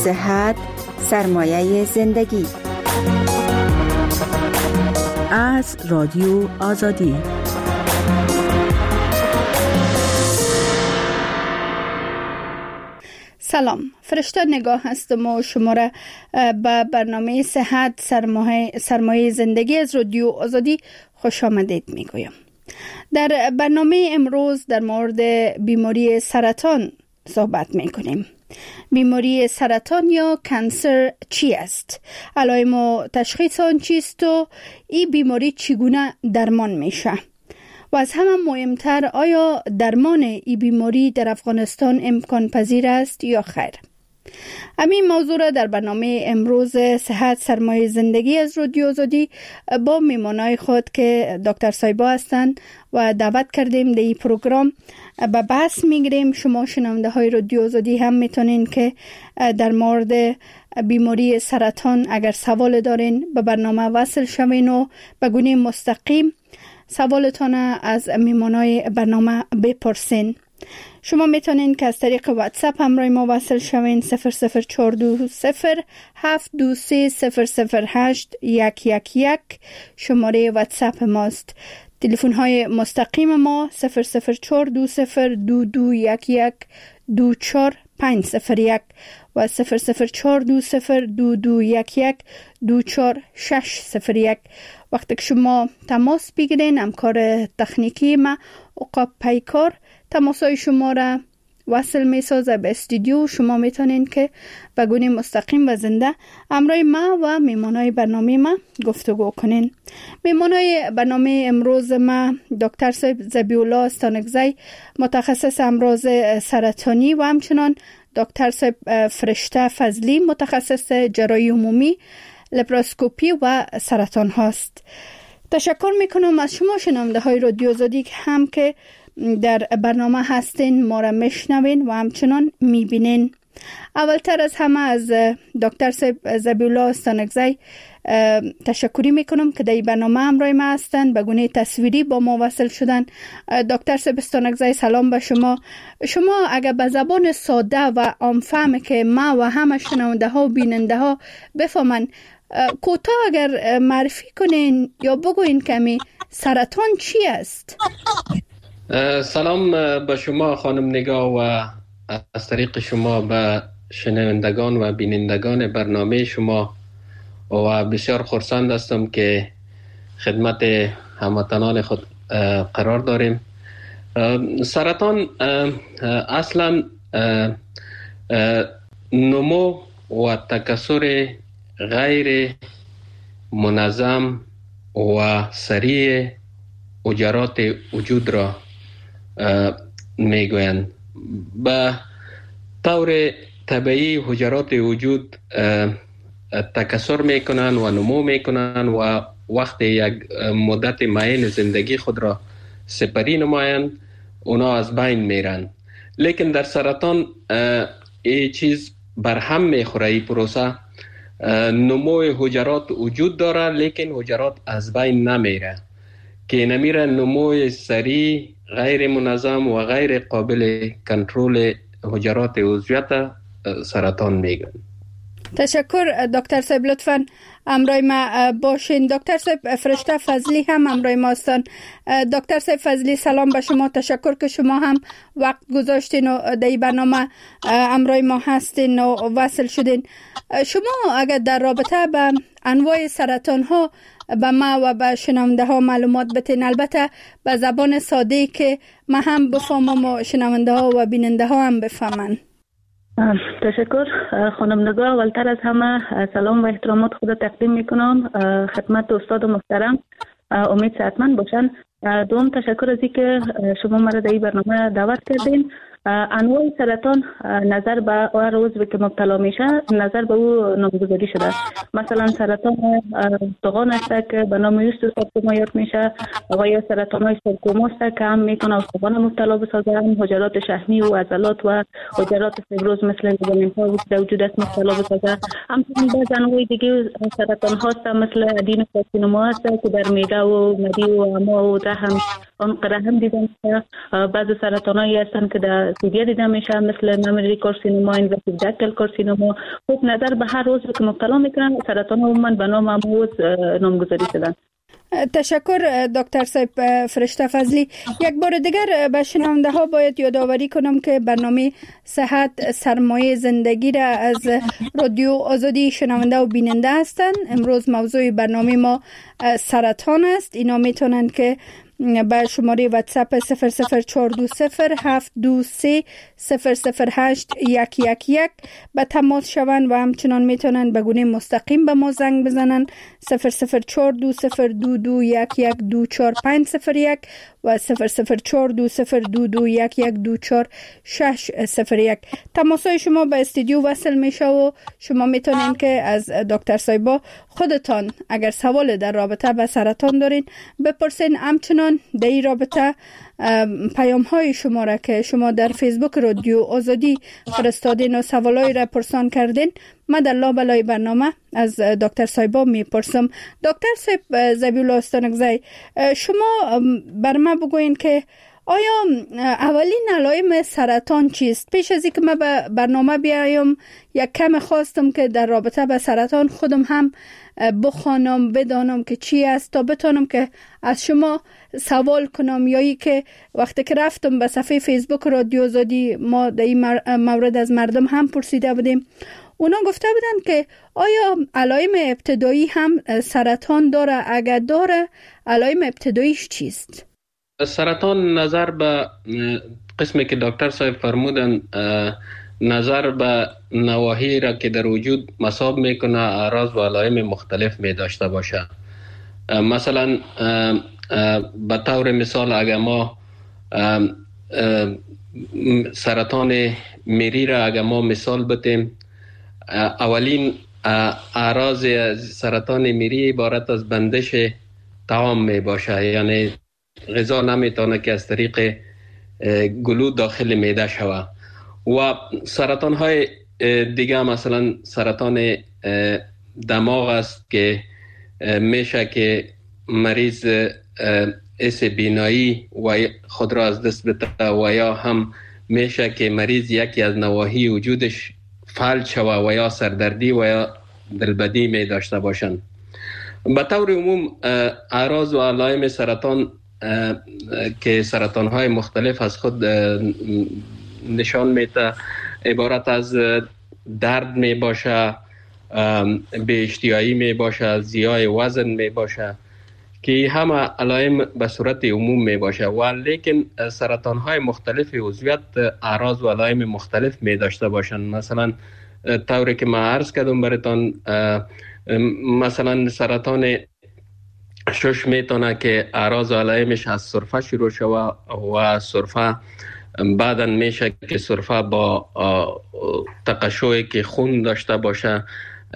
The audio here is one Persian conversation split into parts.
صحت سرمایه زندگی. از رادیو آزادی. سلام، فرشته نگاه هستم و شما را به برنامه صحت سرمایه زندگی از رادیو آزادی خوش آمدید میگویم. در برنامه امروز در مورد بیماری سرطان صحبت میکنیم. بیماری سرطان یا کانسر چی است؟ علائم و تشخیص آن چیست و این بیماری چگونه درمان میشه؟ و از همه مهمتر، آیا درمان این بیماری در افغانستان امکان پذیر است یا خیر؟ همین موضوع را در برنامه امروز صحت سرمایه زندگی از رادیو آزادی با میمانای خود که دکتر صایبا هستند و دعوت کردیم در این پروگرام به بحث میگیریم. شما شنونده های رادیو آزادی هم میتونین که در مورد بیماری سرطان اگر سوال دارین به برنامه وصل شوین و به گونه مستقیم سوالتان از میمانای برنامه بپرسین. شما میتونین که از طریق واتساپ همراه ما وصل شوین 00420723008111 شماره واتساپ ماست. تلفن های مستقیم ما 00420221124501 و 00420221240601. وقتی که شما تماس بگیرین، همکار تکنیکی ما عقاب پیکار تماسای شما را وصل می سازه به استودیو. شما میتونین که به گونه مستقیم و زنده همراه ما و میمانای برنامه ما گفتگو کنین. میمانای برنامه امروز ما دکتر ذبیح الله استانکزی، متخصص امراض سرطانی، و همچنان دکتر فرشته فضلی، متخصص جراحی عمومی، لپاراسکوپی و سرطان هاست. تشکر میکنم از شما شنونده های رادیو آزادی هم که در برنامه هستین، ما را میشنوین و همچنان میبینین. اولتر از همه از دکتر ذبیح الله استانکزی تشکری میکنم که در برنامه همراه ما هستند، به گونه تصویری با ما وصل شدن. دکتر استانکزی، سلام به شما. شما اگر به زبان ساده و عامفهم که ما و همه شنونده ها و بیننده ها بفهمن، کوتاه اگر معرفی کنین یا بگوین کمی سرطان چی است؟ سلام به شما خانم نگاه و از طریق شما به شنوندگان و بینندگان برنامه شما، و بسیار خرسند هستم که خدمت هموطنان خود قرار داریم. سرطان اصلا نمو و تکثر غیر منظم و سریع حجرات وجود را میگویند. به طور طبیعی حجرات وجود تکثر میکنن و نمو میکنن و وقتی یک مدت معین زندگی خود را سپری نمایند، اونا از بین میرن. لیکن در سرطان این چیز برهم میخوره. این پروسه نمو حجرات وجود داره لیکن حجرات از بین نمیره، که نمیره نمو سریع، غیر منظم و غیر قابل کنترل حجرات عضویت سرطان میگن. تشکر دکتر صاحب، لطفاً همراه ما باشین. دکتر صاحب فرشته فضلی هم همراه ما هستن. دکتر صاحب فضلی، سلام به شما. تشکر که شما هم وقت گذاشتین و در برنامه همراه ما هستین و وصل شدین. شما اگر در رابطه به انواع سرطان ها به ما و به شنونده ها معلومات بتین، البته به زبان ساده که ما هم بفهمم و شنونده ها و بیننده ها هم بفهمن. تشکر خانم نگاه. اولتر از همه سلام و احترامات خود تقدیم میکنم خدمت استاد محترم، امید صحتمند باشن. دوم تشکر از اینکه شما مرا در این برنامه دعوت کردین. انواع سرطان نظر به هر عضو که مبتلا میشه نظر به او نامگذاری شده. مثلا سرطان استخوان است که به نام اوستوسارکوما میشه، و یا سرطان های سارکوما است که هم میتونه استخوان مبتلا بسازه، حجرات شحمی و عضلات و حجرات فیبروز مثل لیگامنت ها وجود است مبتلا بسازه. همچنین بعض انواع دیگه سرطان هاست مثل ادینوکارسینوما است که در معده و معده و امعاء و رحم آنقدر هم دیدم که بعضی سرطانایی هستن که در سوریه دیده میشه مثل ممری کارسینوما، اینوسیو کارسینوما. خب نظر به هر عضو که مبتلا میکنن سرطان عموما به نام عضو نامگذاری شدن. تشکر دکتر صاحب فرشته فضلی. یک بار دیگر به شنونده ها باید یادآوری کنم که برنامه صحت سرمایه زندگی را از رادیو آزادی شنونده و بیننده هستند. امروز موضوع برنامه ما سرطان است. اینا میتونن که به شماره واتساپ 0042072300811 به تماس شوند و همچنان میتونن به گونه مستقیم به ما زنگ بزنن 004202211245001 و 004202211240601. تماسای شما به استودیو وصل میشه و شما میتونین که از دکتر صاحبا خودتان اگر سوال در رابطه با سرطان دارین بپرسین. همچنان در این رابطه پیام های شما را که شما در فیسبوک رادیو آزادی فرستادین و سوالای را پرسان کردین من در لابلای برنامه از دکتر صاحبا میپرسم. دکتر صاحب ذبیحالله استانکزی، شما بر من بگوین که آیا اولین علائم سرطان چیست؟ پیش از اینکه من به برنامه بیایم یک کم خواستم که در رابطه با سرطان خودم هم بخوانم بدانم که چی است تا بتونم که از شما سوال کنم، یا ای که وقتی که رفتم به صفحه فیسبوک رادیو آزادی ما در این مورد از مردم هم پرسیده بودیم، اونا گفته بودن که آیا علائم ابتدایی هم سرطان داره؟ اگر داره علائم ابتداییش چیست؟ سرطان نظر به قسمی که دکتر صاحب فرمودن، نظر به نواحی را که در وجود مصاب میکنه اعراض و علائم مختلف می داشته باشه. مثلا به طور مثال اگر ما سرطان میری را اگر ما مثال بتیم، اولین اعراض سرطان میری عبارت از بندش طعام می باشه، یعنی غذا نمیتونه که از طریق گلو داخل معده شود. و سرطان های دیگه مثلا سرطان دماغ است که میشه که مریض حس بینایی و خود را از دست بده، و یا هم میشه که مریض یکی از نواحی وجودش فلج شود و یا سردردی و یا دلبدی می داشته باشند. به طور عموم اعراض و علائم سرطان که سرطان های مختلف از خود نشان میده عبارت از درد می باشه، به اشتیایی می باشه، زیای وزن می باشه که همه علائم به صورت عموم می باشه. و لیکن سرطان های مختلف عضویت اعراض و علائم مختلف می داشته باشند. مثلا طوری که من عرض کردم براتون، مثلا سرطان شش میتونه که اعراض و علائمش از سرفه شروع شود و سرفه بعداً میشه که سرفه با تقشوی که خون داشته باشه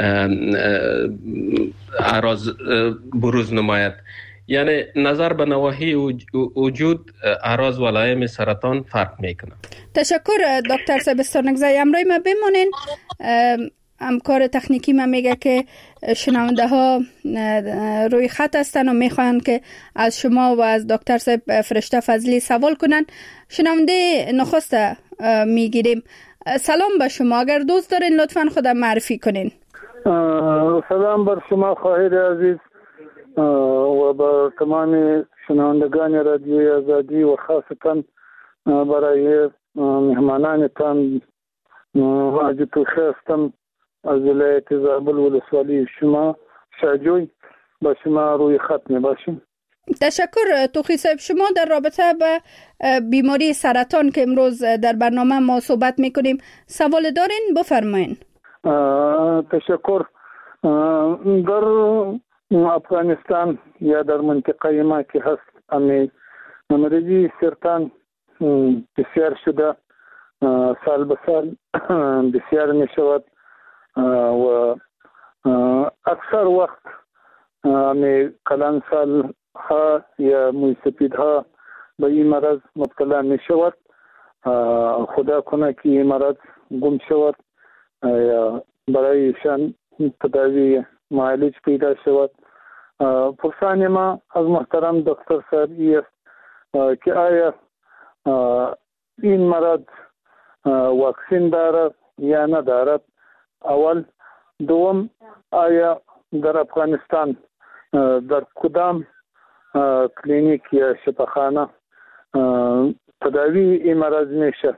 اعراض بروز نماید. یعنی نظر به نواحی وجود اعراض و علائم سرطان فرق میکنه. تشکر دکتر صاحب استانکزی. امروز ما بمونین. همکار تکنیکی ما میگه که شنونده ها روی خط هستن و میخوان که از شما و از دکتر صاحب فرشته فضلی سوال کنن. شنونده نخست میگیریم. سلام به شما، اگر دوست دارین لطفا خودم معرفی کنین. سلام بر شما خواهر عزیز و با تمام شنوندگان رادیوی آزادی و خاصتا برای مهمانانتان واجد هستم از ولایت زابل ولسوالی شما شاجوی با شما روی خط می باشیم. تشکر توخی صاحب. شما در رابطه با بیماری سرطان که امروز در برنامه ما صحبت میکنیم سوال دارین؟ بفرمایین. تشکر. در افغانستان یا در منطقه ما که هست امی مریضی سرطان بسیار شده، سال به سال بسیار می شود و اکثر وقت می کلان سال ها یا موی سپید ها به این مرض مبتلا می شود. خدا کنه که این مرض گم شود یا برایشان تداوی معالج پیدا شود. پرسان ما از محترم دکتر صاحب است که آیا این مرض واکسین دارد یا ندارد. اول. دوم، آیا در افغانستان در کدام کلینیک یا شفاخانه تداوی این مرض میشه؟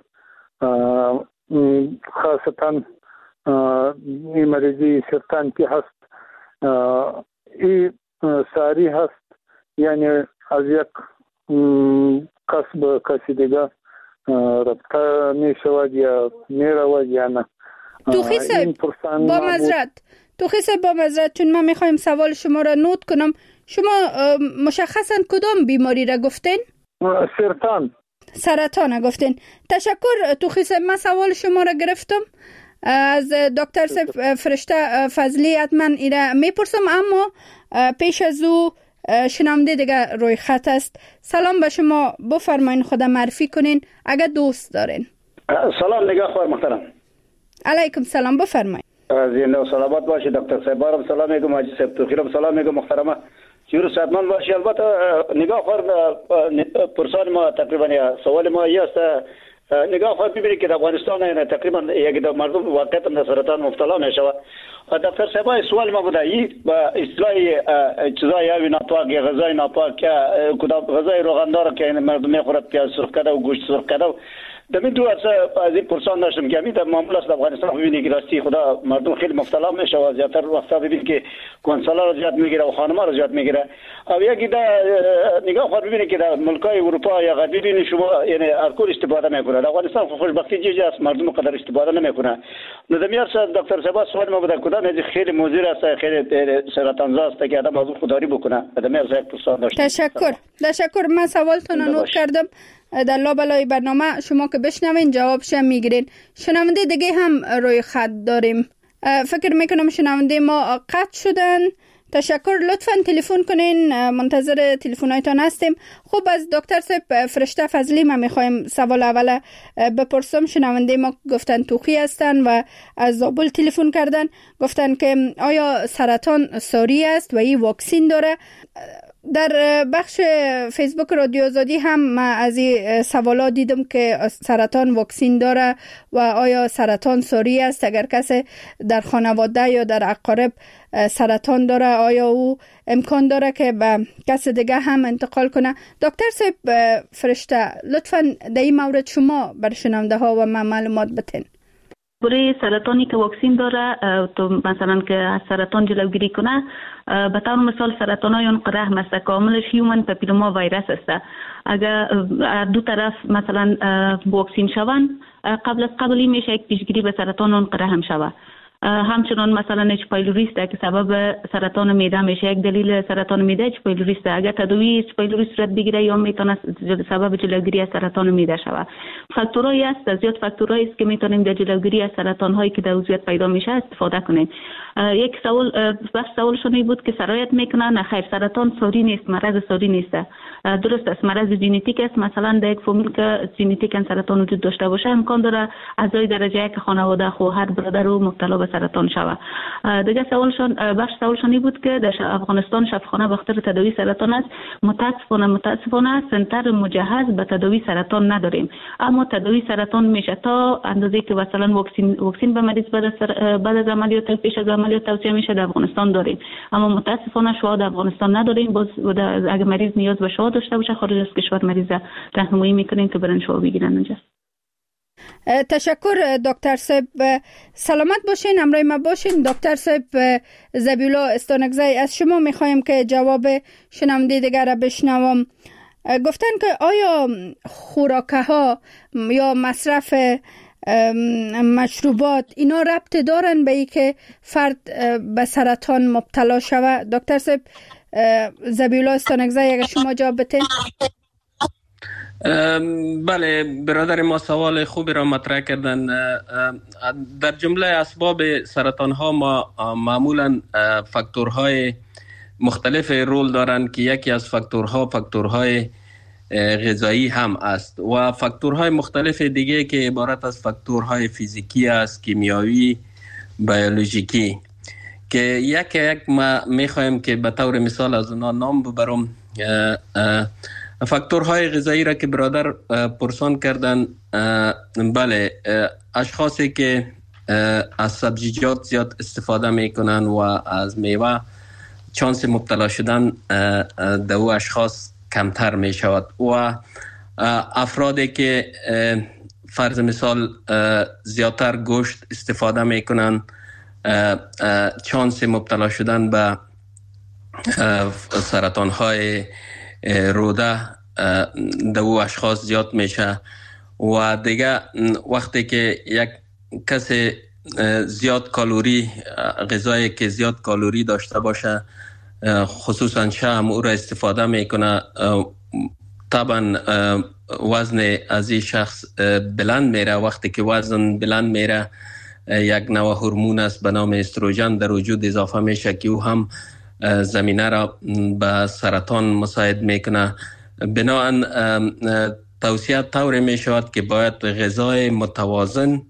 خاصتا این مریضی سرطان که هست این ساری هست، یعنی از یک کس به کسی دیگه رابطه می شود یا می رود یا نه. توخی صاحب با مزرد چون من میخوایم سوال شما را نوت کنم، شما مشخصا کدام بیماری را گفتین؟ سرطان گفتین. تشکر توخی صاحب، من سوال شما را گرفتم از دکتر فرشته فضلی، حتما ایره میپرسم، اما پیش از او شنونده دیگه روی خط است. سلام به شما، بفرمایین خود معرفی کنین اگر دوست دارین. سلام نگهبان محترم. علیکم سلام، بفرمایید. زنده و سلامت باشید دکتر صاحب. بارم سلام میگم، حاجی صاحب توخیرم سلام میگم محترمه. جور صحتمند باشی. البته نگهبان پرسان ما تقریبا سوال ما است، نگهبان ببینید که در افغانستان تقریبا یک مردم واقعا در سرطان مبتلا میشوند. دکتر صاحب سوال ما بوده این با اصلاح چیزای ناپاک، غذای ناپاک، کدام غذای روغندار که مردم میخورد، پیاز سرخ کرده و گوشت سرخ کرده، دمی دو از این پرسان داشتم که همین در معامله است. افغانستان ببینید که راستی خدا مردم خیلی مبتلا میشه و زیاتر وقتا ببینید که کنسولا رو زیاد میگیره و خانم‌ها رو زیاد میگیره. او یکی در نگاه خود ببینید که در ملک‌های اروپا یا غربی ببینید شما یعنی الکل استفاده میکنه. در افغانستان خوشبختی چیزی است مردم قدر استفاده نمیکنه. نظامیار دکتر صاحب سوال ما بود کدام از خیلی موضوع است، خیلی سرطانزا است که آدم از خودداری بکنه. نظامیار یک پرسان داشت. تشکر. من سوالتون رو نوت کردم. در لابلای برنامه شما که بشنوین جوابش میگیرین. شنونده دیگه هم روی خط داریم. فکر میکنم شنونده ما قطع شدن. تشکر. لطفاً تلفن کنین، منتظر تلفنایتان هستیم. خب از دکتر صاحب فرشته فضلی ما میخوایم سوال اول بپرسم. شنونده ما گفتن توخی هستن و از زابل تلفن کردن، گفتن که آیا سرطان ساری است و این واکسین داره؟ در بخش فیسبوک رادیو آزادی هم ما از این سوالات دیدم که سرطان واکسین داره و آیا سرطان ساری است؟ اگر کسی در خانواده یا در اقارب سرطان داره آیا او امکان داره که به کس دیگه هم انتقال کنه؟ دکتر صاحب فرشته لطفاً در این مورد شما بر شنونده ها و ما معلومات بتین. برای سرطانی که واکسین داره تو مثلا که از سرطان جلوگیری کنه، به طور مثال سرطان های اون رحم است کاملش هیومن پاپیلوما ویروس است. اگر دو طرف مثلا واکسین شوند قبلی میشه یک پیشگیری به سرطان اون رحم شود. همچنان مثلا اچ پایلوری است که سبب سرطان معده میشه، یک دلیل سرطان معده اچ پایلوری است. اگر تداوی اچ پایلوری صورت بگیره یا میتونه سبب جلوگیری از سرطان معده شود. فاکتورایی است، زیاد فاکتورایی است که میتونیم در جلوگیری از سرطان هایی که در عضویت پیدا میشه استفاده کنیم. یک سوال شما بود که سرایت میکنه. نه خیر، سرطان ساری نیست، مرض ساری نیست. درست است، مرض ژنتیک است. مثلا در یک فامیل که ژنتیک سرطان وجود داشته باشه امکان داره اعضای درجه یک خانواده خواهر برادر رو مبتلا به سرطان شود. دیگه سوالشون بود که در افغانستان شفاخانه بخاطر تداوی سرطان است. متاسفانه سنتر مجهز به تداوی سرطان نداریم، اما تداوی سرطان میشه تا اندازه که مثلا واکسین به مریض بعد از عملیات پیش از عملیات توصیه میشه در افغانستان داریم، اما متاسفانه شعاع در افغانستان نداریم. باز اگه مریض نیاز به شعاع داشته باشه خارج از کشور مریض راهنمایی میکنیم که برن شعاع بگیرن اونجا. تشکر دکتر صاحب، سلامت باشین، همراه ما باشین. دکتر صاحب زبیولا استانکزی، از شما میخوایم که جواب شنونده دیگر را بشنوم. گفتن که آیا خوراکه ها یا مصرف مشروبات اینا ربط دارن به ای که فرد به سرطان مبتلا شود؟ دکتر صاحب زبیولا استانکزی اگر شما جواب بتین. بله برادر ما سوال خوبی را مطرح کردن. در جمله اسباب سرطان ها ما معمولا فاکتورهای مختلف رول دارند که یکی از فاکتورهای غذایی هم است و فاکتورهای مختلف دیگه که عبارت از فاکتورهای فیزیکی است، کیمیایی، بیولوژیکی، که یک ما میخوایم که به طور مثال از اونا نام ببرم. فاکتورهای غذایی را که برادر پرسان کردن، بله، اشخاصی که از سبزیجات زیاد استفاده میکنن و از میوه، چانس مبتلا شدن در او اشخاص کمتر می شود و افرادی که فرض مثال زیادتر گوشت استفاده میکنن، چانس مبتلا شدن به سرطان های روده در او اشخاص زیاد میشه. و دیگه وقتی که یک کسی زیاد کالوری، غذایی که زیاد کالوری داشته باشه، خصوصا شام او را استفاده میکنه، طبعا وزن از این شخص بلند میره. وقتی که وزن بلند میره، یک نوع هورمون است به نام استروژن در وجود اضافه میشه که او هم زمینه را به سرطان مساعد میکنه. بنابراین توصیه طوری می شود که باید غذای متوازن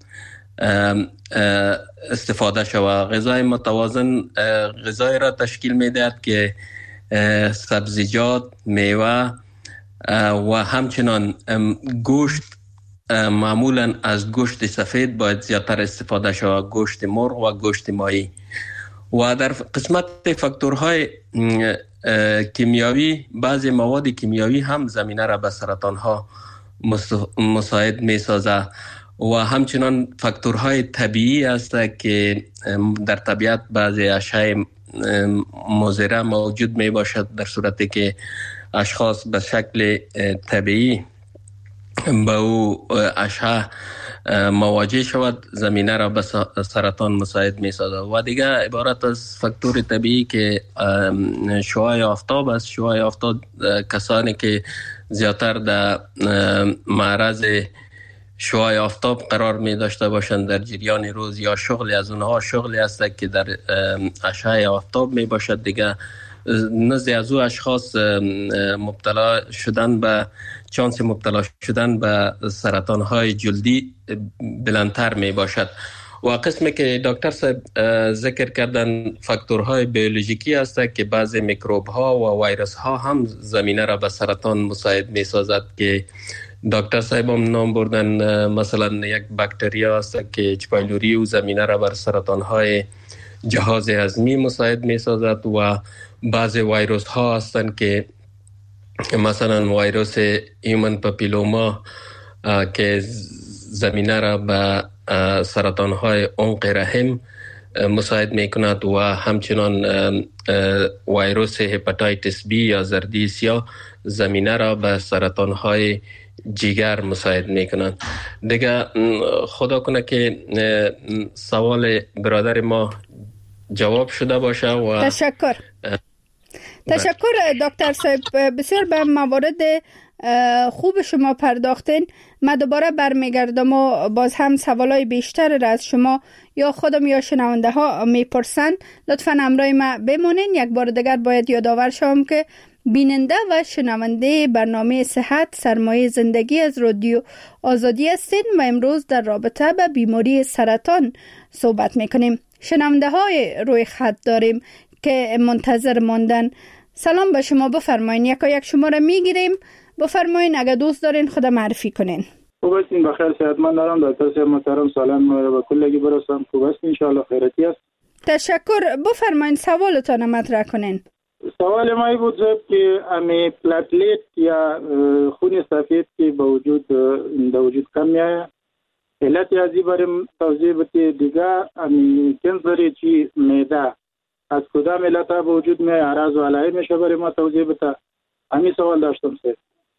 استفاده شود. غذای متوازن غذای را تشکیل میدهد که سبزیجات، میوه و همچنان گوشت، معمولا از گوشت سفید باید زیادتر استفاده شود، گوشت مرغ و گوشت ماهی. و در قسمت فاکتورهای کیمیاوی، بعضی مواد کیمیاوی هم زمینه را به سرطان ها مساعد می سازه و همچنان فاکتورهای طبیعی است که در طبیعت بعضی اشیاء مضره موجود می باشد، در صورتی که اشخاص به شکل طبیعی با او اشعه مواجه شود، زمینه را به سرطان مساعد می سازد. و دیگه عبارت از فاکتور طبیعی که شعاع آفتاب است. شعاع آفتاب، کسانی که زیادتر در معرض شعاع آفتاب قرار می داشته باشند در جریان روز، یا شغلی از اونها شغلی است که در اشعه آفتاب می باشد، دیگه نزد از او اشخاص مبتلا شدن به چانس مبتلا شدن به سرطان های جلدی بلندتر می باشد. و قسمی که دکتر صاحب ذکر کردن فاکتورهای بیولوژیکی است که بعضی میکروب ها و ویروس ها هم زمینه را به سرطان مساعد می سازد که دکتر صاحب هم نام بردن. مثلا یک باکتریا است که اچ پایلوری و زمینه را بر سرطان های جهاز هضمی مساعد می سازد و بعضی ویروس ها هستند که مثلا ویروس هیومن پاپیلوما که زمینه را به سرطان های عنق رحم مساعد می کند و همچنان ویروس هپاتیتس بی یا زردی سیاه زمینه را به سرطان های جگر مساعد می کنند. دیگه خدا کنه که سوال برادر ما جواب شده باشه. و تشکر دکتر صاحب، بسیار به موارد خوب شما پرداختین. من دوباره برمیگردم و باز هم سوالای بیشتر را از شما یا خودم یا شنونده ها میپرسن. لطفاً همراه ما بمونین. یک بار دیگر باید یادآور شوم که بیننده و شنونده برنامه صحت سرمایه زندگی از رادیو آزادی هستین و امروز در رابطه با بیماری سرطان صحبت میکنیم. شنونده های روی خط داریم که منتظر ماندن. سلام به شما، بفرمایین. یک شماره میگیریم، بفرمایین اگه دوست دارین خود معرفی کنین. خوب هستین؟ بخیر صحتمند دارم. دکتر صاحب محترم، سلام به کلگی برسم. خوب هستین؟ ان شاء الله خیریتی است. تشکر. بفرمایین سوالتون مطرح کنین. سوال ما بود که امی پلاتلیت یا خون سفید که به وجود کم میایه، علت ازی بریم توضیح بده. دیگه امی کنسری چی معده از کدام علت به وجود میایه، اعراض و علائم میشه برای ما توضیح بده. همین سوال داشتم سر.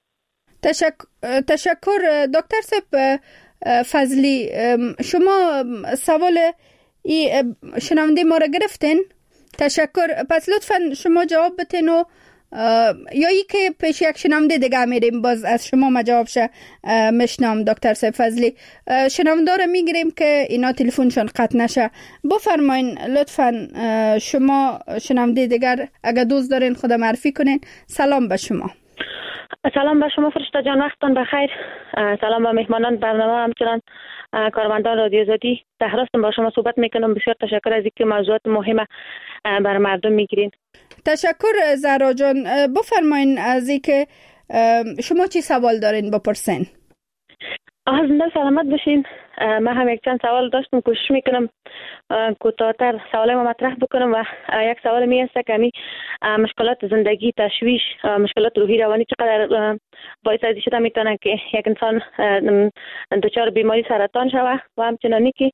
تشکر دکتر صاحب فضلی. شما سوال شنونده ما را گرفتین؟ تشکر. پس لطفا شما جواب بتین و یا ای که پیش یک شنونده دیگه میریم باز از شما ما جوابش مشنام. دکتر صاحب فضلی، شنونده را میگیریم که اینا تلفنشون قطع نشه. بفرمایین لطفا شما شنونده دیگر اگه دوست دارین خود معرفی کنین. سلام به شما. سلام به شما فرشته جان، وقتتان بخیر. سلام به مهمانان برنامه، همچنان کارمندان رادیو آزادی. راستم با شما صحبت میکنم. بسیار تشکر از اینکه موضوعات مهمه بر مردم میگیرین. تشکر زهرا جان. بفرمایین از اینکه شما چی سوال دارین بپرسین؟ زنده سلامت باشین. من هم یک چند سوال داشتم، کوشش میکنم کوتاه‌تر سوال ما مطرح بکنم و یک سوال می است که مشکلات زندگی، تشویش، مشکلات روحی روانی چقدر باعث ازی شده میتونه که یک انسان دچار بیماری سرطان شوه و همچنانی که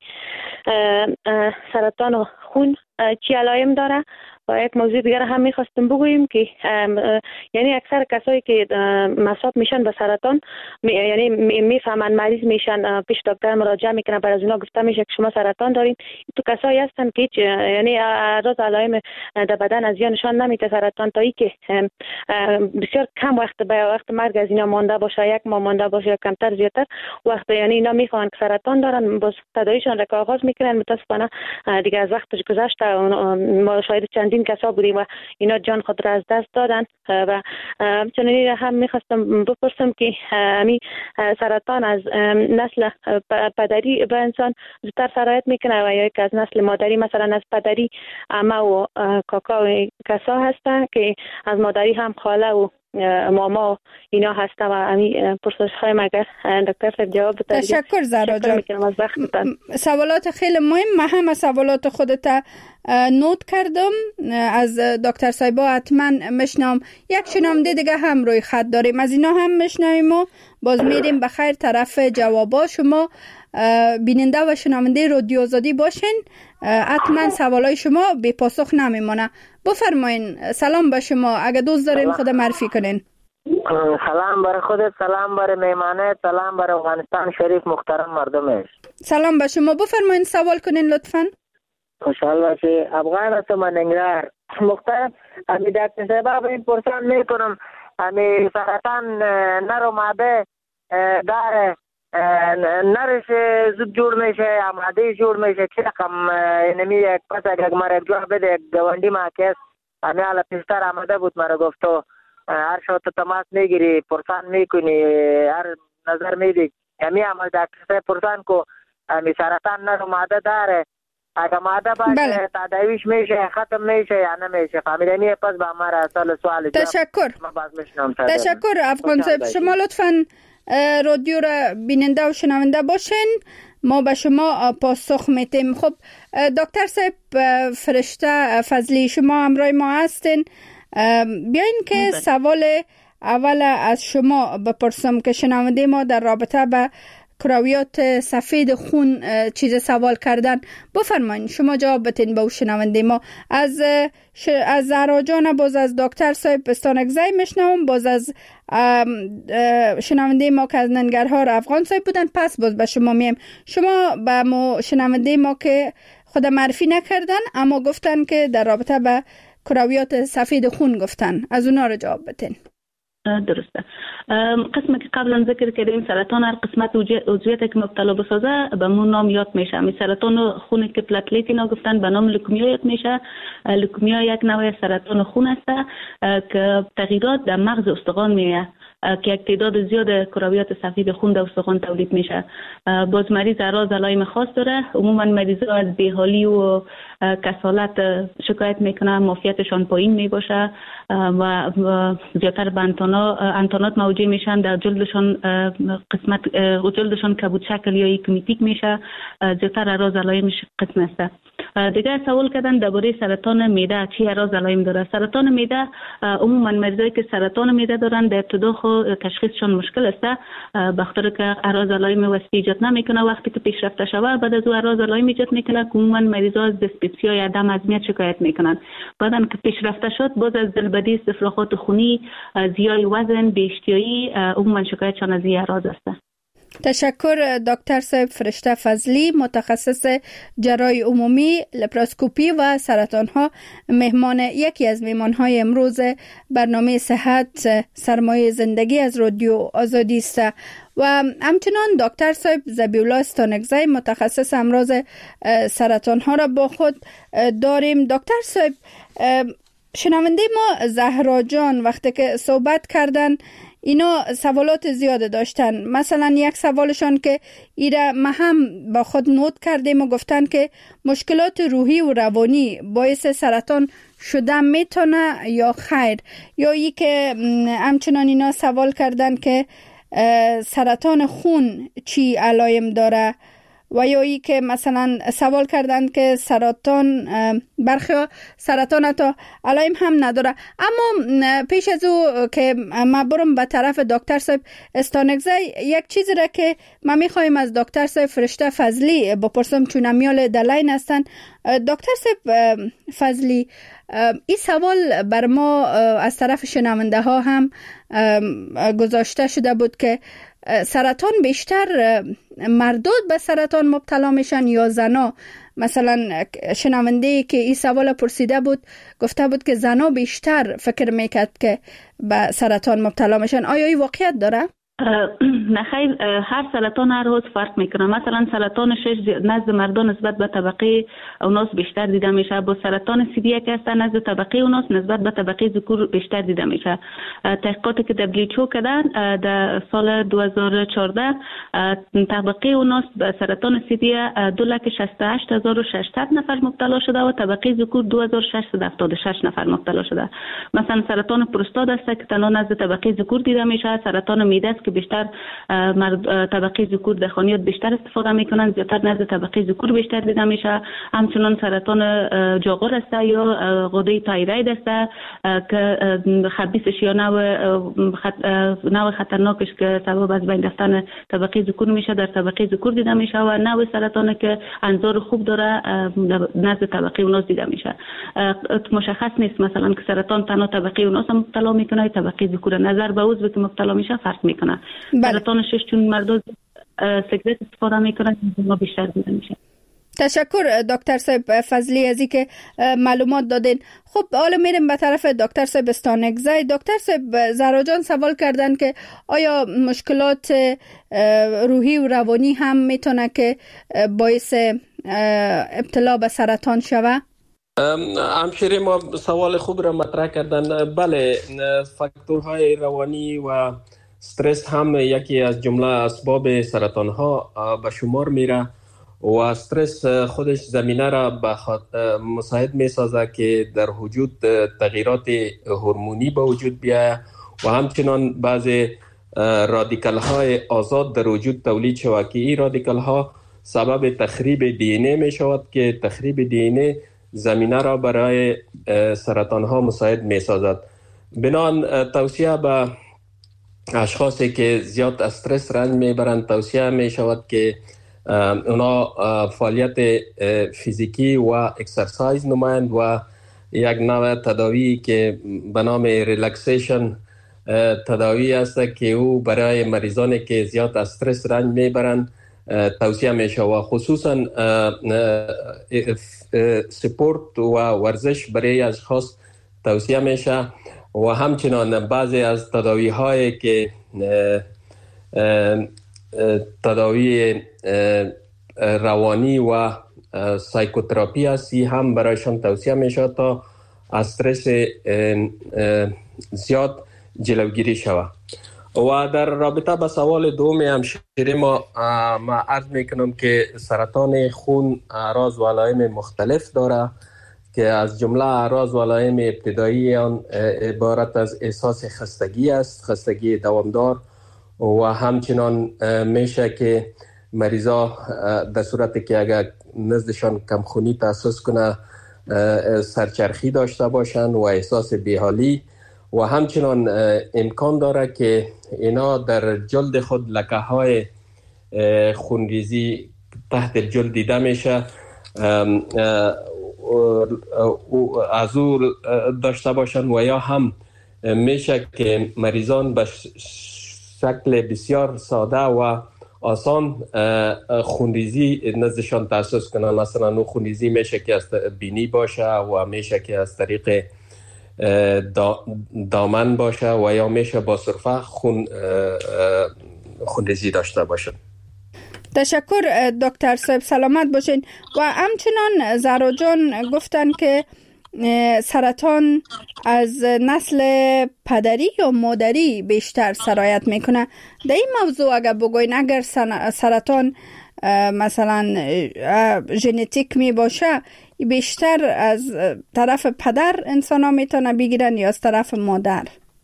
سرطان خون چی علائم داره. و یک موضوع دیگر هم میخواستم بگوییم که یعنی اکثر کسایی که مصاب میشن به سرطان یعنی میفهمن مریض میشن، پیش دکتر مراجعه میکنن، برای از اونا گفته میشه که شما سرطان دارین. تو کسایی هستن که یعنی روز علائم در بدن از یا نشان نمیده سرطان، تا ای که بسیار کم وقت به وقت مرگ از اینا مانده باشه، یک ماه مانده باشه یا کمتر زیادتر وقت، یعنی اینا میفهمن که سرطان دارن، باز تداویشون را آغاز میکنن. متاسفانه دیگه از وقتش گذشته، ما شاید چندین کسا بودیم و اینا جان خود را از دست دادن. و همچنین هم میخواستم بپرسم که همین سرطان از نسل پدری به انسان زودتر سرایت میکنه و یا یک از نسل مادری، مثلا از پدری عمه و کاکا و کسا هسته که از مادری هم خاله و ماما اینا هسته و همین پرسش های مگر دکتر صاحب جواب بده. تشکر زهرا جان، سوالات خیلی مهم. من هم سوالات خودت نوت کردم، از دکتر صاحبا حتما میشنم. یک شنونده دیگه هم روی خط داریم، از اینا هم میشنویم و باز میریم بخیر طرف جوابا. شما بیننده و شنونده رادیو آزادی باشین، حتما سوالای شما بی پاسخ نمیمونه. بفرمایین. سلام به شما، اگه دوست دارین خود معرفی کنین. سلام برای خودت، سلام برای میمانه، سلام برای افغانستان شریف محترم مردمش. سلام به شما، بفرمایین سوال کنین لطفاً. خوشحال باشی. افغان هستم من انگلار. محترم امی دکتر صاحب این پرسان میکنم، امی سرطان نر و ماده داره، نرش زود جور میشه یا ماده جور میشه؟ چه رقم اینمی یک پس اگر مرا جواب بده؟ گواندی ما کس امی حالا پیشتر آمده بود مرا گفت تو هر شو تو تماس میگیری پرسان میکنی هر نظر میدی. امی عمل دکتر صاحب پرسان کو امی سرطان نر و ماده داره، اگر ماده باشه تداویش میشه ختم میشه یا نمیشه؟ فهمیدنی پس به ما سوال تشکر. تشکر افغان صاحب. شما لطفاً رادیو را بیننده و شنونده باشین، ما به شما پاسخ میتیم. خب دکتر صاحب فرشته فضلی، شما همراه ما هستین. بیاین که سوال اول از شما بپرسم که شنونده ما در رابطه به کرویات سفید خون چیز سوال کردن. بفرمایید شما جواب بدین به شنونده ما. از زهرا جان، باز از دکتر صاحب استانکزی میشنوم، باز از شنونده ما که از ننگرهار افغان صاحب بودن. پس باز به شما میم. شما به ما شنونده ما که خود معرفی نکردن اما گفتن که در رابطه به کرویات سفید خون گفتن، از اونا رو جواب بدین. درسته. قسمت که قبلا ذکر کردیم سرطان هر قسمت عضویت که مبتلا بسازه به مون نام یاد میشه. می سرطان خون که پلاتلیت اینا گفتن به نام لوکمیا یاد میشه. لوکمیا یک نوع سرطان خون است که تغییرات در مغز استخوان میه که یک تعداد زیاد کرویات سفید خون در استخوان تولید میشه. باز مریض اعراض علائم خاص داره. عموما مریضا از بیحالی و کسالت شکایت میکنه، معافیتشان پایین میباشه و زیادتر به انتانات موجه میشن، در جلدشان جلدشان کبود شکل یا ایکومیتیک میشه، زیادتر اعراض علائمش قسم است. دیگه سوال کردن درباره سرطان معده چی اعراض علائم داره. سرطان معده عموما مریضایی که سرطان معده دارن در ابتدا تشخیصشان مشکل است، بخاطر که اعراض علائم وسیع ایجاد نمیکنه. وقتی که پیشرفته شود بعد از او اعراض علائم ایجاد میکنه که عموما مریضا از دیسپپسیا یا عدم هضمیت شکایت میکنن. بعدن که پیشرفته شد باز از دلبدی، استفراغات خونی، زیای وزن، بی اشتیایی، عموما شکایتشان از این اعراض است. تشکر دکتر صاحب فرشته فضلی، متخصص جراحی عمومی، لپاراسکوپی و سرطان ها، مهمان یکی از مهمان های امروز برنامه صحت سرمایه زندگی از رادیو آزادی است. و همچنان دکتر صاحب ذبیح الله استانکزی، متخصص امراض سرطان ها را با خود داریم. دکتر صاحب، شنونده ما زهرا جان وقتی که صحبت کردن اینا سوالات زیاد داشتن. مثلا یک سوالشان که ایره ما هم با خود نوت کردیم و گفتن که مشکلات روحی و روانی باعث سرطان شده میتونه یا خیر، یا ای که همچنان اینا سوال کردن که سرطان خون چی علایم داره، و یا ای که مثلا سوال کردن که سرطان برخی سرطان حتی علایم هم نداره. اما پیش از او که ما برم به طرف دکتر صاحب استانکزی، یک چیزی را که ما میخوایم از دکتر صاحب فرشته فضلی بپرسم چون امیال دلاین هستن. دکتر صاحب فضلی، این سوال بر ما از طرف شنونده ها هم گذاشته شده بود که سرطان بیشتر مردود به سرطان مبتلا میشن یا زنا؟ مثلا شنونده که این سوال پرسیده بود گفته بود که زنا بیشتر فکر میکرد که به سرطان مبتلا میشن. آیا این واقعیت داره؟ نخیر، هر سرطان هر روز فرق میکنه. مثلا سرطان شش نزد مردان نسبت به طبقه اوناس بیشتر دیده میشه. با سرطان CD که است نزد طبقه اوناس نسبت به طبقه ذکور بیشتر دیده میشه. تحقیقاتی که WHO کردن در سال 2014 طبقه اوناس به سرطان CD 268,600 نفر مبتلا شده و طبقه ذکور 2,676 نفر مبتلا شده. مثلا سرطان پروستات است که تنها نزد طبقه ذکور دیده میشه. سرطان معده است که بیشتر طبقه ذکور دخانیات بیشتر استفاده میکنن، زیادتر نزد طبقه ذکور بیشتر دیده میشه. همچنان سرطان جاغور است یا غده تایروید است که خبیثش یا نوع خطرناکش که سبب از بین رفتن طبقه ذکور میشه در طبقه ذکور دیده میشه و نوع سرطانی که انظار خوب داره نزد طبقه اوناس دیده میشه. مشخص نیست مثلا که سرطان تنها طبقه اوناس مبتلا میکنه طبقه ذکور، نظر به عضو که مبتلا میشه فرق میکنه. سرطان شش چون مردم سیگرت استفاده میکنن ما بیشتر دیده میشه. تشکر دکتر صاحب فضلی از اینکه معلومات دادین. خب حالا میریم به طرف دکتر صاحب استانکزی. دکتر صاحب زراجان سوال کردن که آیا مشکلات روحی و روانی هم میتونه که باعث ابتلا به سرطان شوه؟ همشیره ما سوال خوب را مطرح کردن. بله، فاکتورهای روانی و استرس هم یکی از جمله اسباب سرطان ها به شمار میره و استرس خودش زمینه را مساعد می سازه که در وجود تغییرات هورمونی به وجود بیاید و همچنان بعضی رادیکال های آزاد در وجود تولید شود که این رادیکال ها سبب تخریب دی ان ای می شود که تخریب دی ان ای زمینه را برای سرطان ها مساعد می سازد. بنابراین توصیه به اشخاصی که زیاد استرس رنج میبرند توصیه می شود که اونا فعالیت فیزیکی و اکسرسایز نمایند و یک نوع تداوی که به نام ریلکسیشن تداوی است که او برای مریضانی که زیاد استرس رنج میبرند توصیه می شود. خصوصا سپورت و ورزش برای اشخاص توصیه می شود و همچنان بعضی از تداوی هایی که تداوی روانی و سایکوتراپی هستی هم برایشان توصیه می شود تا استرس زیاد جلوگیری شود. و در رابطه با سوال دوم همشیره ما عرض میکنم که سرطان خون اعراض و علائم مختلف داره که از جمله اعراض و علائم ابتدایی آن عبارت از احساس خستگی است، خستگی دوامدار و همچنان میشه که مریضا در صورتی که اگر نزدشان کمخونی تحسس کنه سرچرخی داشته باشند و احساس بیحالی و همچنان امکان داره که اینا در جلد خود لکه های خونریزی تحت جلد دیده میشه از او داشته باشند و یا هم میشه که مریضان به شکل بسیار ساده و آسان خونریزی نزدشان تحسس کنن. مثلا اون خونریزی میشه که از بینی باشه و میشه که از طریق دامن باشه و یا میشه با سرفه خونریزی داشته باشه. تشکر دکتر صاحب، سلامت باشین. و همچنان زراجان گفتن که سرطان از نسل پدری یا مادری بیشتر سرایت میکنه. در این موضوع اگر بگوین اگر سرطان مثلا ژنتیک می باشه بیشتر از طرف پدر انسان ها میتونه بگیرن یا از طرف مادر؟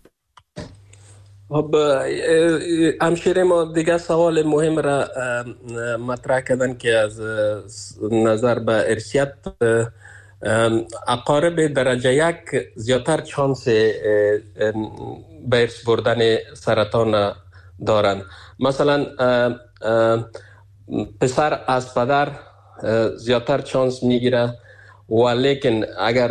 همشیره ما دیگه سوال مهم را مطرح کردن که از نظر به ارثیت اقارب درجه یک زیادتر چانس به ارث بردن سرطان دارن. مثلا پسر از پدر زیادتر چانس میگیره، ولیکن اگر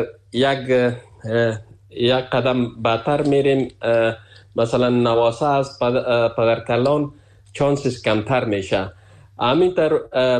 یک قدم بعدتر میریم مثلا نواسه از پدرکلان چانسش کمتر میشه. همینطور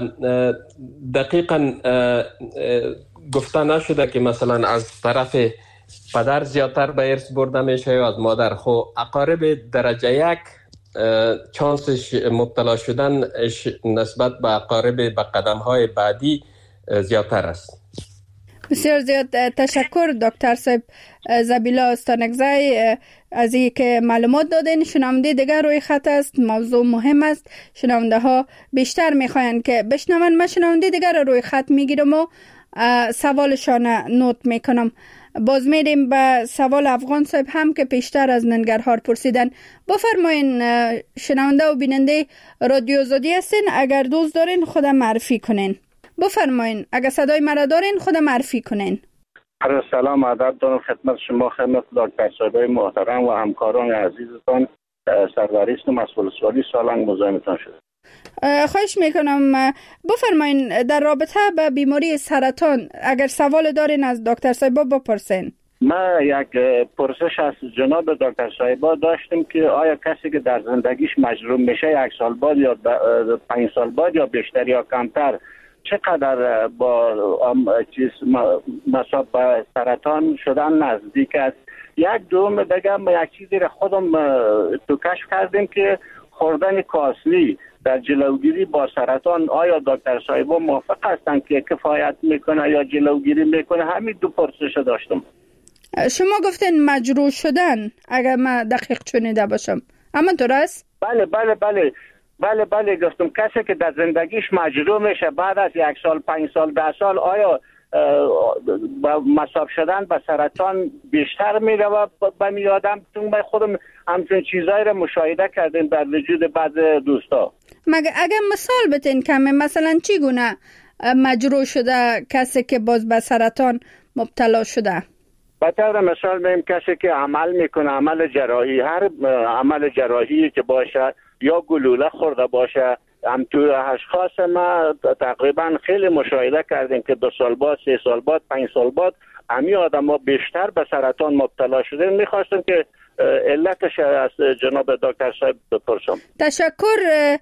دقیقا گفته نشده که مثلا از طرف پدر زیادتر به ارث برده میشه یا از مادر. خب اقارب درجه یک چانسش مبتلا شدن نسبت به اقارب به قدم‌های بعدی زیادتر است. بسیار زیاد تشکر دکتر صاحب زبیلا استانکزی از اینکه معلومات دادین. شنونده دیگر روی خط است، موضوع مهم است، شنونده ها بیشتر میخواین که بشنون. من شنونده دیگر روی خط میگیرم و سوالشان نوت میکنم. باز میریم به سوال افغان صاحب هم که پیشتر از ننگرهار پرسیدن. بفرمایین شنونده و بیننده رادیو آزادی هستین، اگر دوست دارین خودم معرفی کنین. بفرمایین اگر صدای مرا دارین خودم معرفی کنین. سلام ادب دارم خدمت شما، خدمت دکتر صاحب محترم و همکاران عزیزتان. سرورست و مسئول سوالی سالنگ مزاحمتان شد. خواهش میکنم بفرمایین در رابطه با بیماری سرطان اگر سوال دارین از دکتر صاحبا بپرسین. ما یک پرسش از جناب دکتر صاحبا داشتیم که آیا کسی که در زندگیش مجروح میشه 1 سال بعد یا 5 سال بعد یا بیشتر یا کمتر چقدر با مصاب به سرطان شدن نزدیک است؟ یک دوم بگم یک چیزی را خودم تو کشف کردیم که خوردن کاسلی در جلوگیری با سرطان، آیا دکتر صاحبا موافق هستند که کفایت میکنه یا جلوگیری میکنه؟ همین دو پرسش داشتم. شما گفتین مجروح شدن، اگر من دقیق شنیده باشم اما درست؟ بله گفتم کسی که در زندگیش مجروح میشه بعد از 1 سال 5 سال 10 سال آیا با مصاب شدن به سرطان بیشتر میره و به میادم؟ چون من خودم همچون چیزایی رو مشاهده کردیم در وجود بعض دوستا. مگه اگر مثال بتین کمی، مثلا چی گونه مجروح شده کسی که باز به سرطان مبتلا شده؟ به طور مثال بگیم کسی که عمل میکنه، عمل جراحی، هر عمل جراحی که باشه یا گلوله خورده باشه، هم تو اشخاص ما تقریبا خیلی مشاهده کردیم که 2 سال بعد 3 سال بعد 5 سال بعد همین آدم ها بیشتر به سرطان مبتلا شده. میخواستم که علتش از جناب دکتر صاحب بپرسم. تشکر،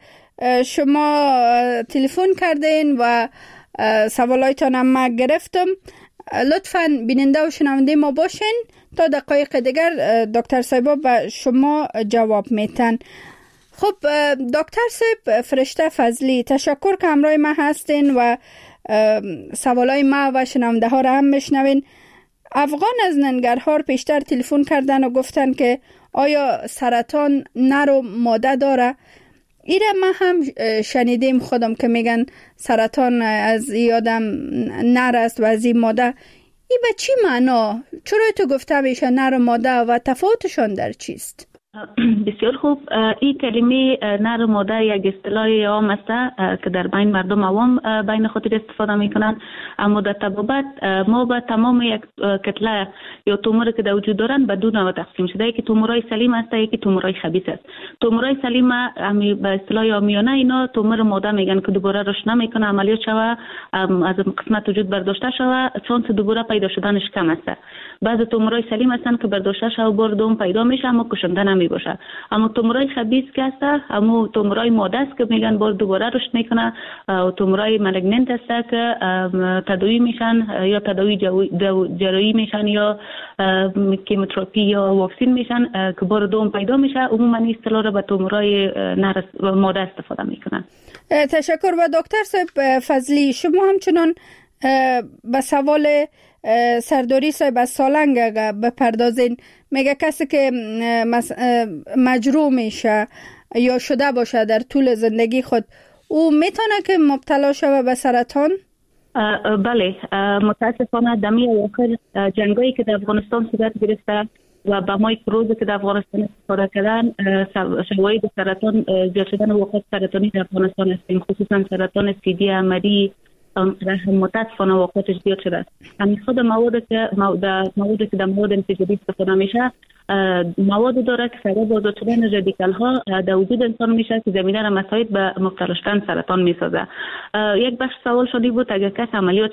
شما تلفن کردین و سوالایتان هم ما گرفتم. لطفاً بیننده و شنونده ما باشین تا دقایق دیگر دکتر صاحبا به شما جواب میتن. خب دکتر صاحب فرشته فضلی، تشکر که همراه ما هستین و سوالای ما و شنونده ها را هم میشنوین. افغان از ننگرهار پیشتر تلفن کردن و گفتن که آیا سرطان نر و ماده داره؟ ایره ما هم شنیدیم خودم که میگن سرطان از یادم نر است و از این ماده. این به چی معنا؟ چرا تو گفته میشه نر و ماده و تفاوتشان در چیست؟ بسیار خوب. این کلمه نر و ماده یک اصطلاح عام است که در بین مردم عوام بین خود استفاده میکنند، اما در طبابت ما به تمام یک کتله یا توموری که در وجود دارند به 2 نوع تقسیم شده. یکی تومورای سلیم است، یکی تومورای خبیث است. تومورای سلیم به اصطلاح عامیانه اینا تومور ماده میگن که دوباره رشد نمیکنه، عملیات شوه، از قسمت وجود برداشته شوه، چانس دوباره پیدا شدنش کم است. بعضی تومورای سلیم هستند که برداشته شوه بار دوم پیدا میشه اما کشنده نمی باشه. اما تومورای خبیث که است، اما تومورای ماده است که میگن بار دوباره رشد میکنه، و تومورای مالگننت است که تداوی میشن یا تداوی جراحی میشن یا کیموتراپی یا واکسین میشن که بار دوم پیدا میشه. عموما این اصطلاح رو به تومورای ماده استفاده میکنن. تشکر. و دکتر صاحب فضلی، شما همچنان به سوال سرداری صاحب از سالنگ اگه بپردازین، میگه کسی که مجروح میشه یا شده باشه در طول زندگی خود، او میتونه که مبتلا شوه به سرطان؟ بله، متاسفانه دمی اواخر جنگایی که در افغانستان صورت گرفته و به مایکروز که در افغانستان استفاده کردن، شواهد سرطان زیاد شدن واقعات سرطانی در افغانستان هستیم، خصوصا سرطان سیدی عمدی متاسفانه واقعاتش زیاد شده است. همین خود مواد که در مواد انفجاری استفاده میشه، مواد داره که سبب آزاد شدن رادیکال ها در وجود انسان میشه که زمینه را مساعد به مبتلا شدن سرطان میسازه. یک بخش سوال شده بود اگر کس عملیات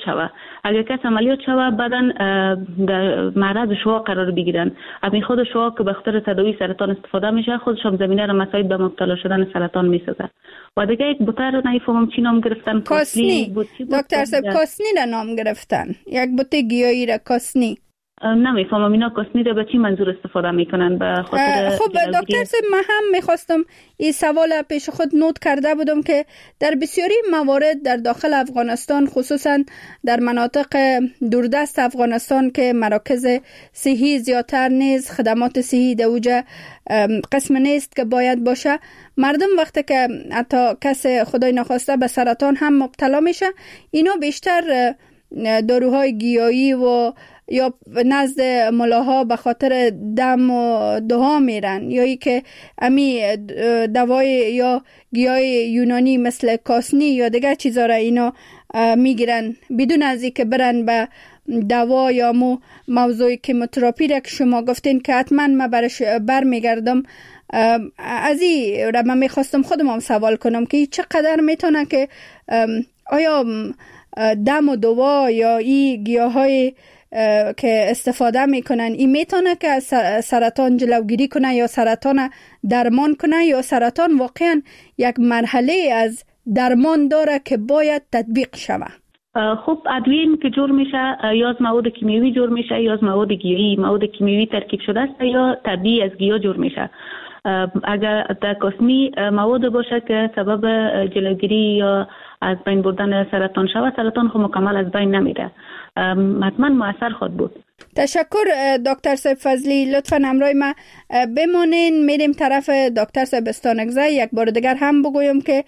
شوه بدن در معرض شعاع قرار بگیرن، همین خود شعاع که به خاطر تداوی سرطان استفاده میشه خودش هم زمینه را مساعد به مبتلا شدن سرطان میسازه. و دیگه یک بوته رو نمیفهمم چی نام گرفتن. کاسنی. دکتر صاحب کاسنی را نام گرفتن، یک بوته گیاهی را کاسنی. نمیفهمم اینا کاسنی را به چی منظور استفاده میکنن به خاطر. خب دکتر صاحب من هم میخواستم این سوال پیش خود نوت کرده بودم که در بسیاری موارد در داخل افغانستان، خصوصا در مناطق دوردست افغانستان که مراکز صحی زیادتر نیست، خدمات صحی در اوجه قسم نیست که باید باشه، مردم وقتی که حتی کس خدای نخواسته به سرطان هم مبتلا میشه، اینا بیشتر داروهای گیاهی و یا نزد ملاها به خاطر دم و دعا میرن، یا ای که امی دوای یا گیاه یونانی مثل کاسنی یا دیگر چیزا را اینا میگیرن بدون از اینکه برن به دوا یا موضوع کیموتراپی را که شما گفتین که حتما من بر میگردم. از این را من میخواستم خودم هم سوال کنم که چقدر میتونه که آیا دم و دوا یا این گیاهای که استفاده میکنن این میتونه که سرطان جلوگیری کنه یا سرطان درمان کنه، یا سرطان واقعا یک مرحله از درمان داره که باید تطبیق شوه؟ خب ادویه که جور میشه یا از مواد کیمیایی جور میشه یا از مواد گیاهی، مواد کیمیایی ترکیب شده است یا طبیعی از گیاه جور میشه. اگر در کاسمی مواد باشه که سبب جلوگیری یا از بین بردن سرطان شود، سرطان خود مکمل از بین نمیره، حتما مؤثر خود بود. تشکر دکتر صاحب فضلی، لطفا همراه ما بمانین. میریم طرف دکتر صاحب استانگزی. یک بار دیگر هم بگویم که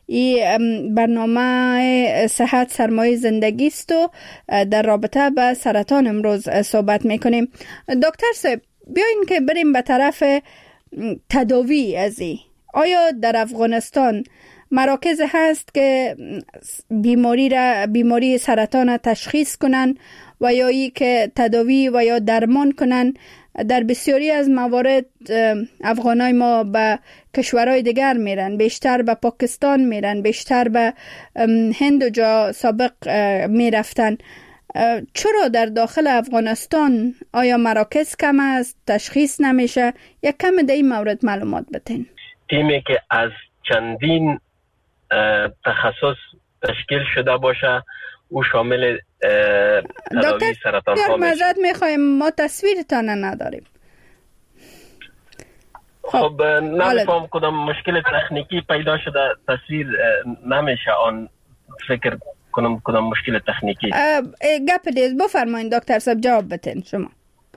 این برنامه صحت سرمایه زندگی است و در رابطه با سرطان امروز صحبت میکنیم. دکتر صاحب بیاین که بریم به طرف تداوی از این. آیا در افغانستان مراکز هست که بیماری سرطان تشخیص کنن و یا ای که تداوی و یا درمان کنن؟ در بسیاری از موارد افغانای ما به کشورهای دیگر میرن، بیشتر به پاکستان میرن، بیشتر به هند و جا سابق میرفتن. چرا در داخل افغانستان آیا مراکز کم است، تشخیص نمیشه؟ یک کم در این مورد معلومات بتین. تیمی که از چندین تخصص تشکیل شده باشه او شامل تداوی سرطان ها میشه. معذرت میخوایم ما تصویرتان نداریم. خب نمیفهم کدام مشکل تکنیکی پیدا شده تصویر نمیشه آن فکر کنم کدام مشکل تکنیکی. گپ دیز بفرمایید دکتر صاحب جواب بتین شما.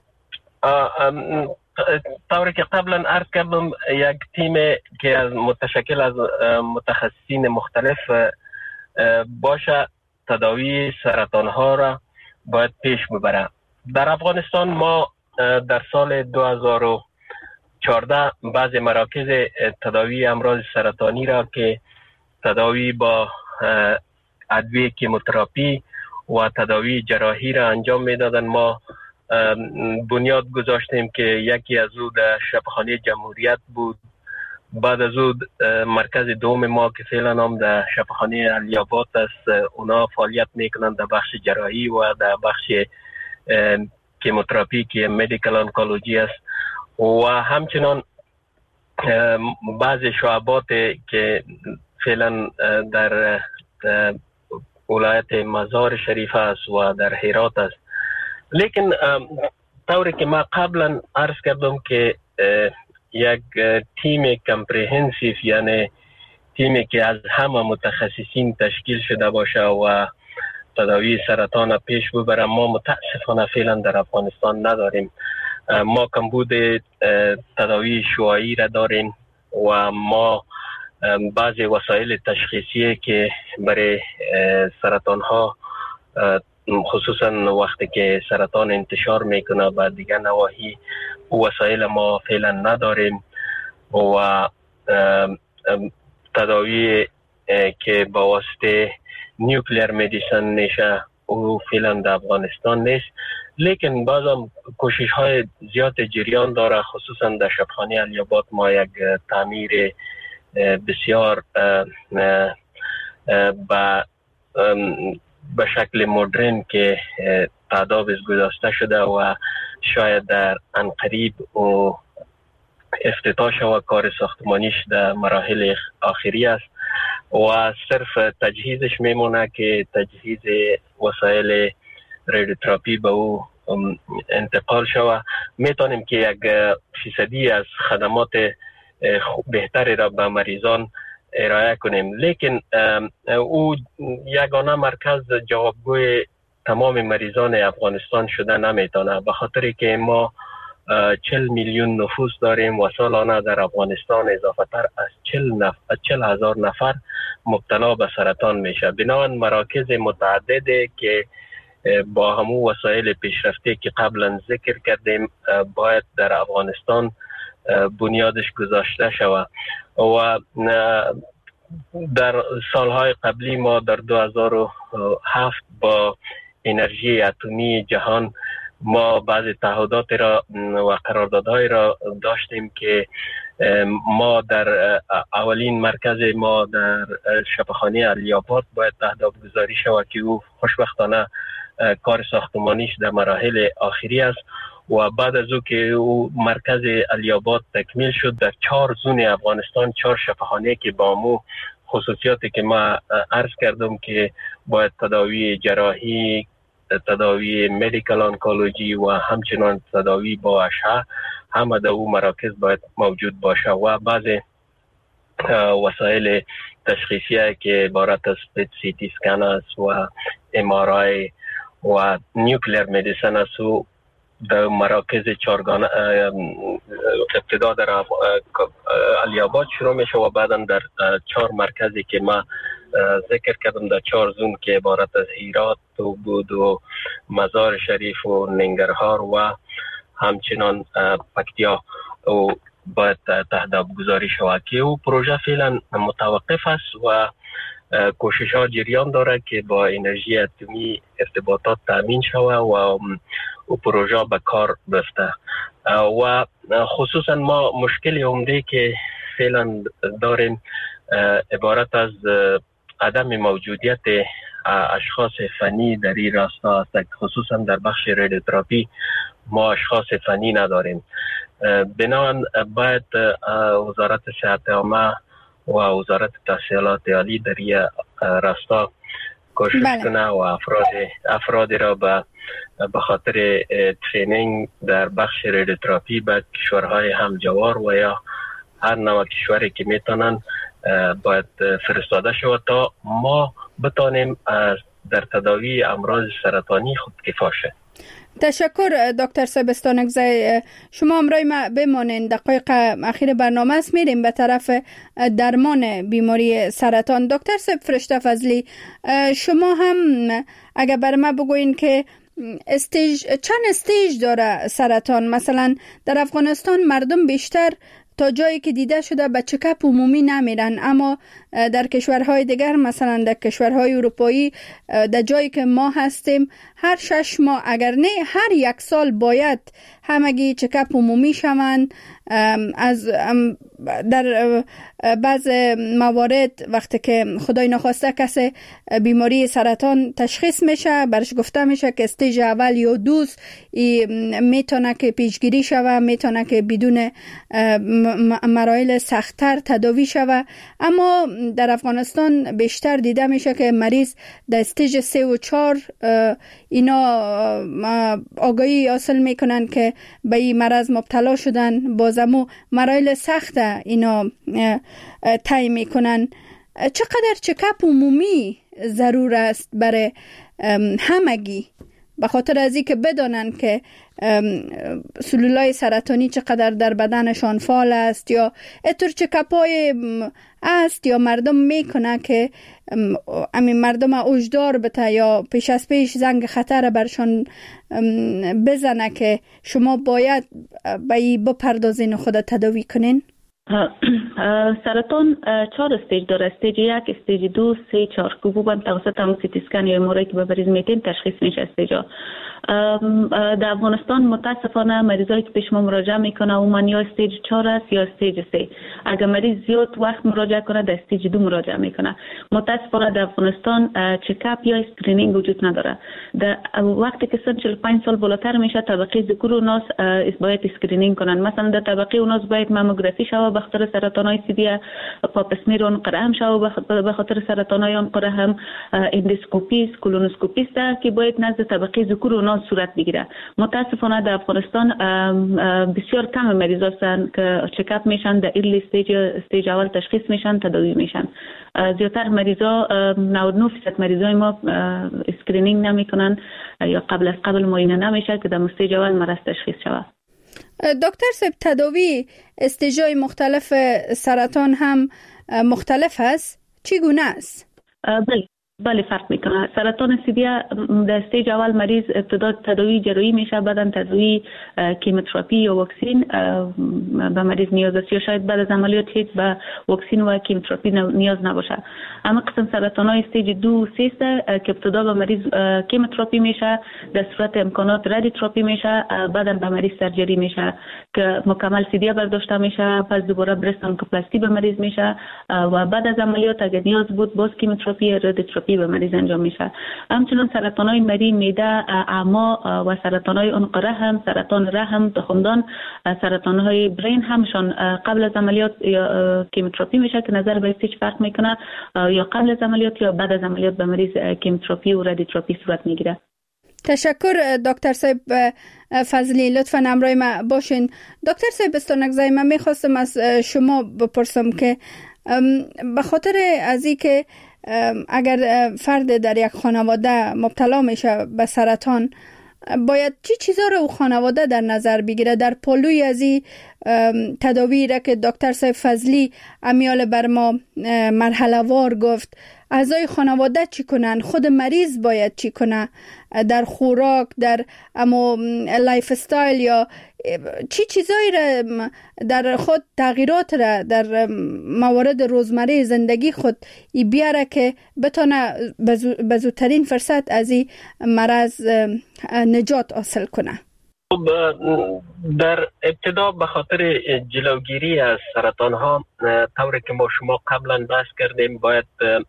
طوری که قبلا عرض کردم یک تیم که متشکل از متخصصین مختلف باشه تداوی سرطان ها را باید پیش ببره. در افغانستان ما در سال 2014 بعض مراکز تداوی امراض سرطانی را که تداوی با ادویه کیموتراپی و تداوی جراحی را انجام میدادن ما بنیاد گذاشتیم که یکی از او در شفاخانه جمهوریت بود، بعد از او مرکز دوم ما که فعلا هم در شفاخانه علی‌آباد است، اونا فعالیت میکنند در بخش جراحی و در بخش کیموتراپی که مدیکال آنکولوژی است و همچنان بعض شعبات که فعلا در ولایت مزار شریف است و در هرات است. لیکن طوری که ما قبلا عرض کردم که یک تیم کمپریهنسیو یعنی تیمی که از همه متخصصین تشکیل شده باشه و تداوی سرطان پیش ببره. ما متاسفانه فعلا در افغانستان نداریم. ما کمبود تداوی شعاعی را داریم و ما بعضی وسایل تشخیصی که برای سرطان ها خصوصا وقتی که سرطان انتشار میکنه به دیگر نواحی وسایل ما فعلا نداریم و تداوی که با واسطه نیوکلیر مدیسن میشه او فعلا در افغانستان نیست، لیکن بعضم کوشش های زیاد جریان داره. خصوصا در شبخانه علی‌آباد ما یک تعمیر بسیار به شکل مدرن که تداوی گذاشته شده و شاید در انقریب و افتتاح شود کار ساختمانیش در مراحل آخری است و صرف تجهیزش میمونه که تجهیز وسایل رادیوتراپی به او انتقال شود. میتونیم که یک فیصدی از خدمات بهتری را به مریضان ارائه کنیم، لیکن او یگانه مرکز جوابگوی تمام مریضان افغانستان شده نمیتونه، به خاطر که ما 40 میلیون نفوس داریم و سالانه در افغانستان اضافه تر از 40,000 نفر مبتلا به سرطان میشه. بنابراین مراکز متعدده که با همون وسایل پیشرفته که قبلا ذکر کردیم باید در افغانستان بنیادش گذاشته شود و در سالهای قبلی ما در 2007 با انرژی اتمی جهان ما بعضی تعهدات را و قراردادهای را داشتیم که ما در اولین مرکز ما در شبخانه علی‌آباد باید تهداب گذاری شود که او خوشبختانه کار ساختمانیش در مراحل آخری است و بعد از او که او مرکز علی‌آباد تکمیل شد در 4 زون افغانستان 4 شفاخانه که با مو خصوصیاتی که ما عرض کردم که باید تداوی جراحی، تداوی مدیکال آنکولوژی و همچنان تداوی با اشعه همه در او مراکز باید موجود باشه و بعض وسایل تشخیصی که عبارت از پت سی تی اسکن است و ام آر آی و نیوکلیر مدیسن است و در مراکز چارگانه ابتدا در علی‌آباد شروع میشه و بعدا در 4 مرکزی که ما ذکر کردم در 4 زون که عبارت از هیرات و بود و مزار شریف و ننگرهار و همچنان پکتیا و باید تهداب گذاری شود که او پروژه فعلا متوقف است و کوشش ها جریان داره که با انرژی اتمی ارتباطات تامین شود و پروژه به کار بفته و خصوصا ما مشکل عمده که فعلا داریم عبارت از عدم موجودیت اشخاص فنی در این راستا است، خصوصا در بخش رادیوتراپی ما اشخاص فنی نداریم. بنابراین باید وزارت صحت عامه و وزارت تحصیلات عالی در این راستا کوشش کنه و افرادی را به خاطر ترینینگ در بخش رادیوتراپی به کشورهای همجوار و یا هر نوع کشوری که میتونن باید فرستاده شود تا ما بتانیم در تداوی امراض سرطانی خودکفا شویم. تشکر دکتر سبستانکزی. شما امروز ما بمانین، دقایق اخیر برنامه است، میریم به طرف درمان بیماری سرطان. دکتر سب فرشته فضلی، شما هم اگر بر ما بگوین که چند استیج داره سرطان؟ مثلا در افغانستان مردم بیشتر تا جایی که دیده شده به چکاپ عمومی نمیرن، اما در کشورهای دیگر مثلا در کشورهای اروپایی در جایی که ما هستیم هر 6 ماه اگر نه هر 1 سال باید همگی چکاپ عمومی شوند. از در بعض موارد وقتی که خدای نخواسته کسی بیماری سرطان تشخیص میشه برش گفته میشه که استیج اول یا دوز میتونه که پیشگیری شوه، میتونه که بدون مراحل سخت‌تر تداوی شوه، اما در افغانستان بیشتر دیده میشه که مریض در استیج 3 و 4 اینا آگاهی حاصل میکنن که به این مرض مبتلا شدن، بازمو مراحل سخت اینا طی میکنن. چقدر چکاپ عمومی ضرور است برای همگی، به خاطر از اینکه بدانن که سلولای سرطانی چقدر در بدنشان فعال است یا اتر چکپای است یا مردم میکنه که مردم اوجدار بته یا پیش از پیش زنگ خطر برشان بزنه که شما باید به این بپردازین و خود تداوی کنین؟ سرطان 4 استیج داره. استیج 1، استیج 2، 3، 4 که بودن توسط همون سیتی اسکن یا ام‌آرآی که به مریض میتین تشخیص میشه استیجا. در افغانستان متاسفانه مریضایی که پیش ما مراجعه میکنه عموما یا استیج 4 است یا استیج 3. اگر مریض زیاد وقت مراجعه کنه در استیج 2 مراجعه میکنه. متاسفانه در افغانستان چکاپ یا اسکرینینگ وجود نداره. در وقتی که سن 45 سال بالاتر میشه طبقه ذکور و اناث باید اسکرینینگ کنن. مثلا در طبقه اناث باید ماموگرافی شوه به خاطر سرطانای سیدی، پاپ اسمیر عنقره هم شوه به خاطر سرطانای عنقره، هم اندوسکوپی، کولونوسکوپی است که باید نزد طبقه ذکور و اناث صورت بگیره. متاسفانه در افغانستان بسیار کم مریض هستند که چکاپ میشن، در ارلی استیج اول تشخیص میشن، تداوی میشن. زیادتر مریضا 99% مریضای ما اسکرینینگ نمیکنن یا قبل از قبل معاینه نمیشه که در استیج اول مرض تشخیص شود. دکتر صاحب، تداوی استیجای مختلف سرطان هم مختلف است؟ چگونه است؟ بله فرق میکنه. سرطان سیدیه در استیج اول مریض ابتدا تداوی جراحی میشه، بعدا تداوی کیموتراپی یا واکسین به مریض نیاز است، یا شاید بعد از عملیات هیچ به واکسین و کیموتراپی نیاز نباشه. اما قسم سرطان های استیج 2 و 3 که ابتدا به مریض کیموتراپی میشه، در صورت امکانات رادیوتراپی میشه، بعدا به مریض سرجری میشه که مکمل سیدیه برداشته میشه، پس دوباره برست آنکوپلاستی به مریض میشه و بعد از عملیات اگر نیاز بود باز کیموتراپی یا رادیوتراپی به مریض انجام میشه. همچنین سرطان‌های مری، معده، اعما و سرطان‌های عنقره هم، سرطان رحم، تخمدان، سرطان‌های برین همشون قبل از عملیات یا کیموتراپی میشه که نظر به استیج فرق میکنه، یا قبل از عملیات یا بعد از عملیات به مریض کیموتراپی و رادیوتراپی صورت میگیره. تشکر دکتر صاحب فضلی، لطفاً همراه ما باشین. دکتر صاحب استانکزای، من میخواستم از شما بپرسم که به خاطر از اینکه اگر فرد در یک خانواده مبتلا میشه به سرطان، باید چی چیزا رو خانواده در نظر بگیره در پالوی از این تداوی را که دکتر صاحب فضلی امیال بر ما مرحله وار گفت؟ اعضای خانواده چی کنن؟ خود مریض باید چی کنه در خوراک، در لایف استایل، یا چی چیزایی را در خود تغییرات را در موارد روزمره زندگی خود بیاره که بتونه به زودترین فرصت از این مرض نجات حاصل کنه؟ در ابتدا به خاطر جلوگیری از سرطان ها، طوری که ما شما قبلا بحث کردیم، باید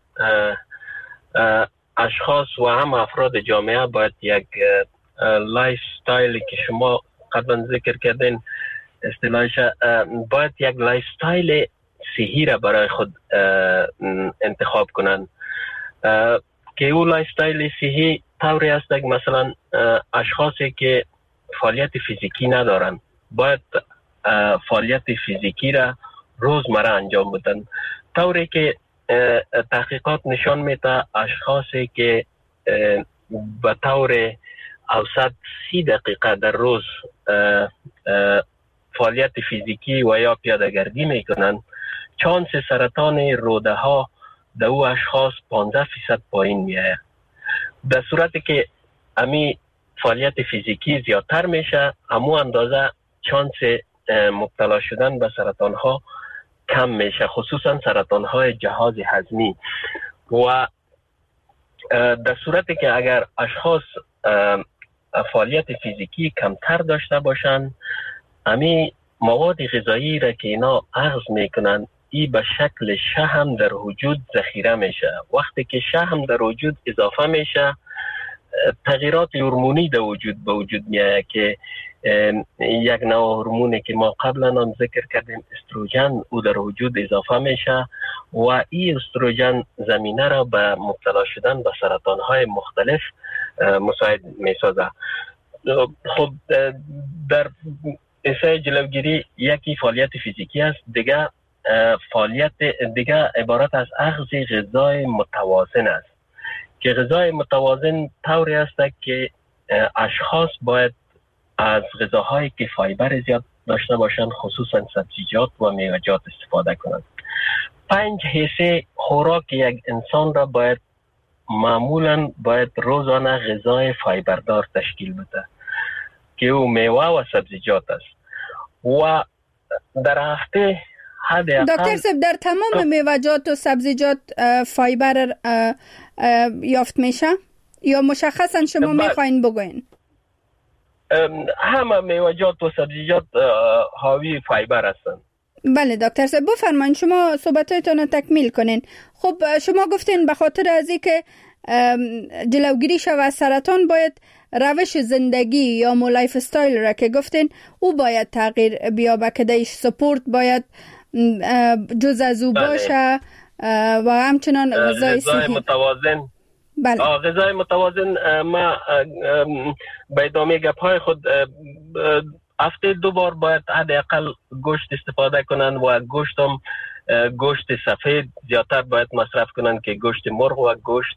اشخاص و هم افراد جامعه باید یک لایف استایلی که شما قبلا ذکر کردین اصطلاحش، باید یک لایف استایل صحی را برای خود انتخاب کنند که اون لایف استایل صحی طوری است که مثلا اشخاصی که فعالیت فیزیکی ندارن باید فعالیت فیزیکی را روزمره انجام بدن، طوری که تحقیقات نشان میده اشخاصی که به طور اوسط 30 دقیقه در روز فعالیت فیزیکی و یا پیاده‌گردی میکنن، چانس سرطان روده ها در او اشخاص 15% پایین میآید. در صورتی که امی فعالیت فیزیکی زیادتر میشه، همو اندازه چانس مبتلا شدن به سرطان ها کم میشه، خصوصا سرطان های جهاز هضمی. و در صورتی که اگر اشخاص فعالیت فیزیکی کمتر داشته باشند، امی مواد غذایی را که اینا اخذ میکنن این به شکل شحم در وجود ذخیره میشه. وقتی که شحم در وجود اضافه میشه، تغییرات هورمونی در وجود به وجود میاد که یک نوع هورمونی که ما قبلا هم ذکر کردیم استروژن، او در وجود اضافه میشه و این استروژن زمینه را به مبتلا شدن به سرطان های مختلف مساعد میسازه. خب در اسای جلوگیری یکی فعالیت فیزیکی است، دیگه فعالیت دیگه عبارت از اخذ غذای متوازن است. که غذای متوازن طوری است که اشخاص باید از غذاهایی که فایبر زیاد داشته باشند، خصوصا سبزیجات و میوه‌جات استفاده کنند. 5 حصه خوراک یک انسان را معمولاً باید روزانه غذای فایبردار تشکیل بده که او میوه و سبزیجات است و در هفته دکتر صاحب در تمام میوه‌جات و سبزیجات فایبر یافت میشه یا مشخصا شما میخواین بگوین؟ همه میوه‌جات و سبزیجات حاوی فایبر هستند. بله دکتر صاحب بفرمایید، شما صحبتاتون رو تکمیل کنین. خب شما گفتین به خاطر از اینکه جلوگیری شود از سرطان باید روش زندگی یا لایف استایل را که گفتین او باید تغییر بیابه که دیش سپورت باید جز از او باشه و همچنان غذای متوازن. بله. غذای متوازن ما به ادامه گپ‌های خود هفته 2 بار باید حداقل گوشت استفاده کنند و گوشت سفید زیادتر باید مصرف کنند که گوشت مرغ و گوشت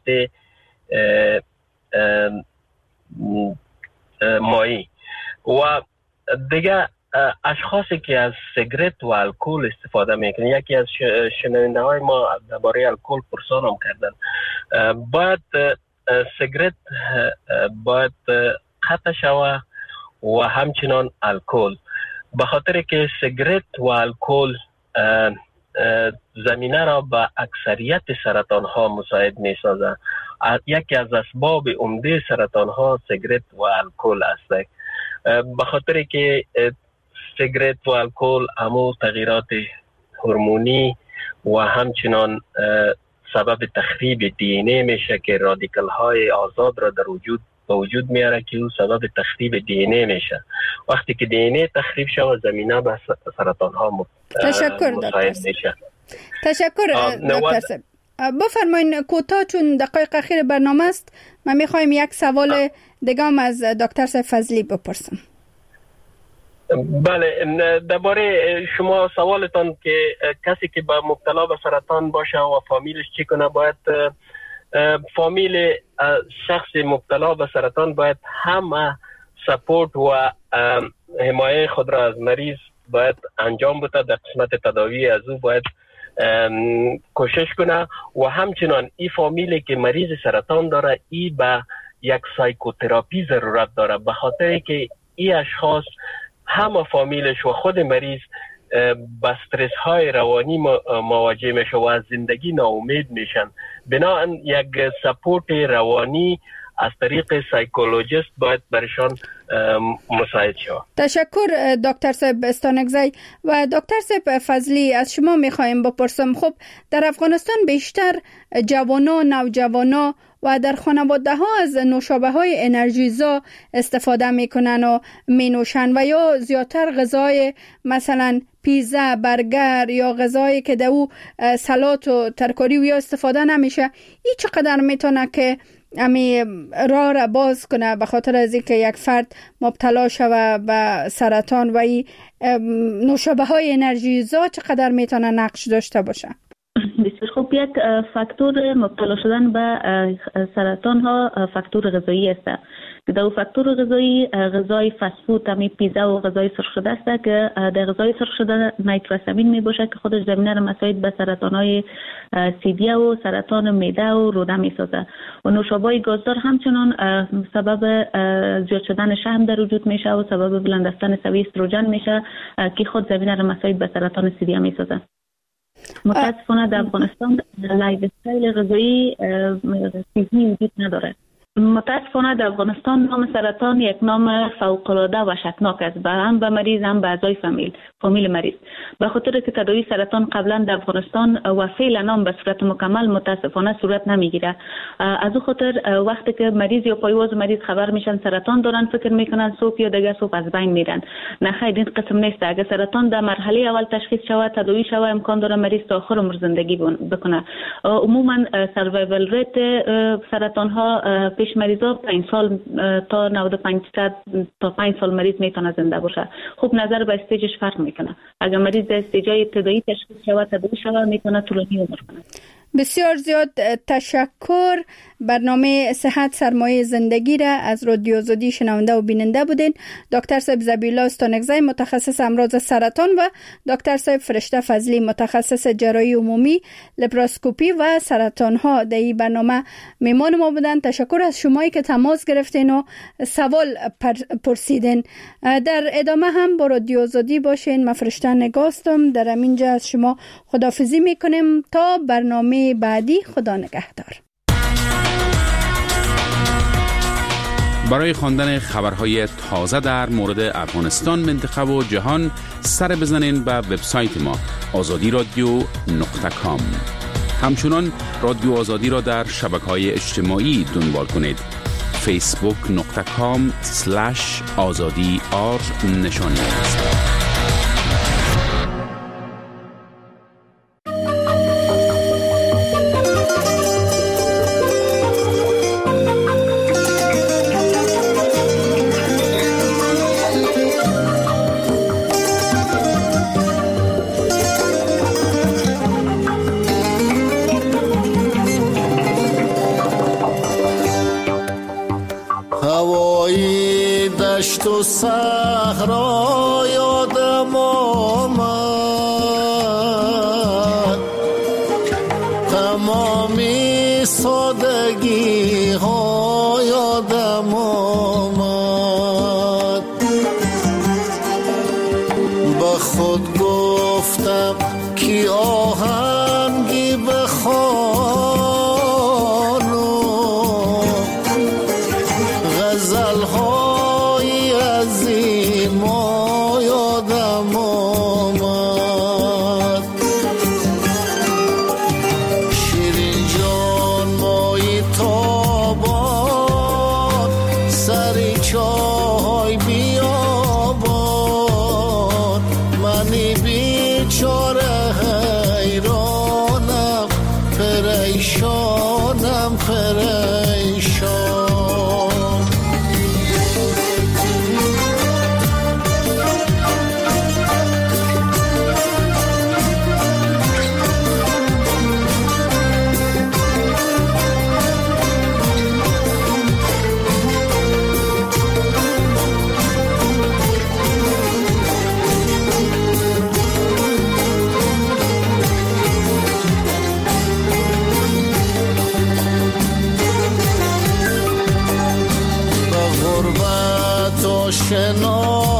ماهی. و دیگه اشخاصی که از سیگرت و الکل استفاده میکنن، یکی از شنونده های ما درباره الکل پرسان هم کردن، باید سیگرت باید قطع شود و همچنان الکل، به خاطر که سیگرت و الکل زمینه را به اکثریت سرطان ها مساعد می سازد. یکی از اسباب عمده سرطان ها سیگرت و الکل است، به خاطر که سیگرت و الکل همو تغییرات هورمونی و همچنان سبب تخریب دی ان ای میشه که رادیکال های آزاد را در وجود میاره که او سبب تخریب دی ان ای میشه. وقتی که دی ان ای تخریب شود زمینه به سرطان ها مساعد میشه. تشکر دکتر صاحب. بفرمایید کوتاه چون دقایق اخیر برنامه است من میخوایم یک سوال دیگه هم از دکتر صاحب فضلی بپرسم. بله، درباره شما سوالتان که کسی که با مبتلا به سرطان باشه و فامیلش چی کنه، باید فامیل شخص مبتلا به سرطان باید همه سپورت و حمایه خود را از مریض باید انجام بده. در قسمت تداوی از او باید کوشش کنه و همچنان این فامیلی که مریض سرطان داره این به یک سایکوتراپی ضرورت داره، به خاطر که این اشخاص همه فامیلش و خود مریض با استرس های روانی مواجه میشه و از زندگی ناامید میشن. بنابراین یک سپورت روانی از طریق سایکولوژیست باید برشان مساعد شود. تشکر دکتر صاحب استانکزی. و دکتر صاحب فضلی از شما میخوایم بپرسم، خب در افغانستان بیشتر جوانا، نوجوانا و در خانواده ها از نوشابه های انرژیزا استفاده میکنن و مینوشن و یا زیادتر غذای مثلا پیزا، برگر یا غذایی که در او سالاد و ترکاری و یا استفاده نمیشه، این چقدر میتونه که امی راه را باز کنه به خاطر از اینکه یک فرد مبتلا شوه به سرطان و این نوشابه های انرژیزا چقدر میتونه نقش داشته باشه؟ بسیار خوب. یک فاکتور مبتلا شدن به سرطان ها فاکتور غذایی است. در فاکتور غذایی غذای فست فود، همین پیزا و غذای سرخ شده است که در غذای سرخ شده نیتروسامین می باشه که خودش زمینه را مساعد به سرطان های سیدیه و سرطان معده و روده می سازه. و نوشابه گازدار همچنان سبب زیاد شدن شحم در وجود میشه و سبب بلند رفتن سویه استروژن میشه که خود زمینه را مساعد به سرطان سیدیه می سازه. متاسفانه در افغانستان لایف استایل غذایی چیزی وجود نداره. متاسفانه در افغانستان نام سرطان یک نام فوق‌العاده وحشتناک است، هم به مریض هم به اعضای فامیل مریض، به خاطر که تداوی سرطان قبلا در افغانستان و فعلا نام به صورت مکمل متاسفانه صورت نمیگیره. از او خاطر وقتی که مریض یا پایواز مریض خبر میشن سرطان دارن، فکر میکنن صبح یا دیگه صبح از بین میرن. نه خیر، این قسم نیست. اگر سرطان در مرحله اول تشخیص شود، تداوی شود، امکان داره مریض تا آخر عمر زندگی بکنه. عموما سروایول ریت سرطان ها پیش مریضا 5 سال تا 95% تا 5 سال مریض میتونه زنده باشه. خوب نظر به استیجش فرق میکنه. اگر مریض در استیجای ابتدایی تشخیص شود، تداوی شود، میتونه طولانی عمر کنه. بسیار زیاد تشکر. برنامه صحت سرمایه زندگی را از رادیو آزادی شنونده و بیننده بودین. دکتر صاحب ذبیح الله استانکزی متخصص امراض سرطان و دکتر صاحب فرشته فضلی متخصص جراحی عمومی لپاراسکوپی و سرطان ها در این برنامه میمان ما بودن. تشکر از شمایی که تماس گرفتین و سوال پرسیدین. در ادامه هم با رادیو آزادی باشین. من فرشته نگاستم. در همینجا از شما خداحافظی میکنیم تا برنامه بعدی. خدا نگهدار. برای خواندن خبرهای تازه در مورد افغانستان، منطقه و جهان سر بزنین به وبسایت ما azadiradio.com. همچنان رادیو آزادی را در شبکه‌های اجتماعی دنبال کنید. facebook.com/azadi_r نشانی است. تو صحرا یادم آمد، تمامی سادگی ها یادم آمد. با خود گفتم که آهنگی بخوانم، غزل ها ما یادم آمد. شیرین جان مایی تابان، سری چای بیابان، منی بیچاره حیرانم، پریشانم پریشان. شنا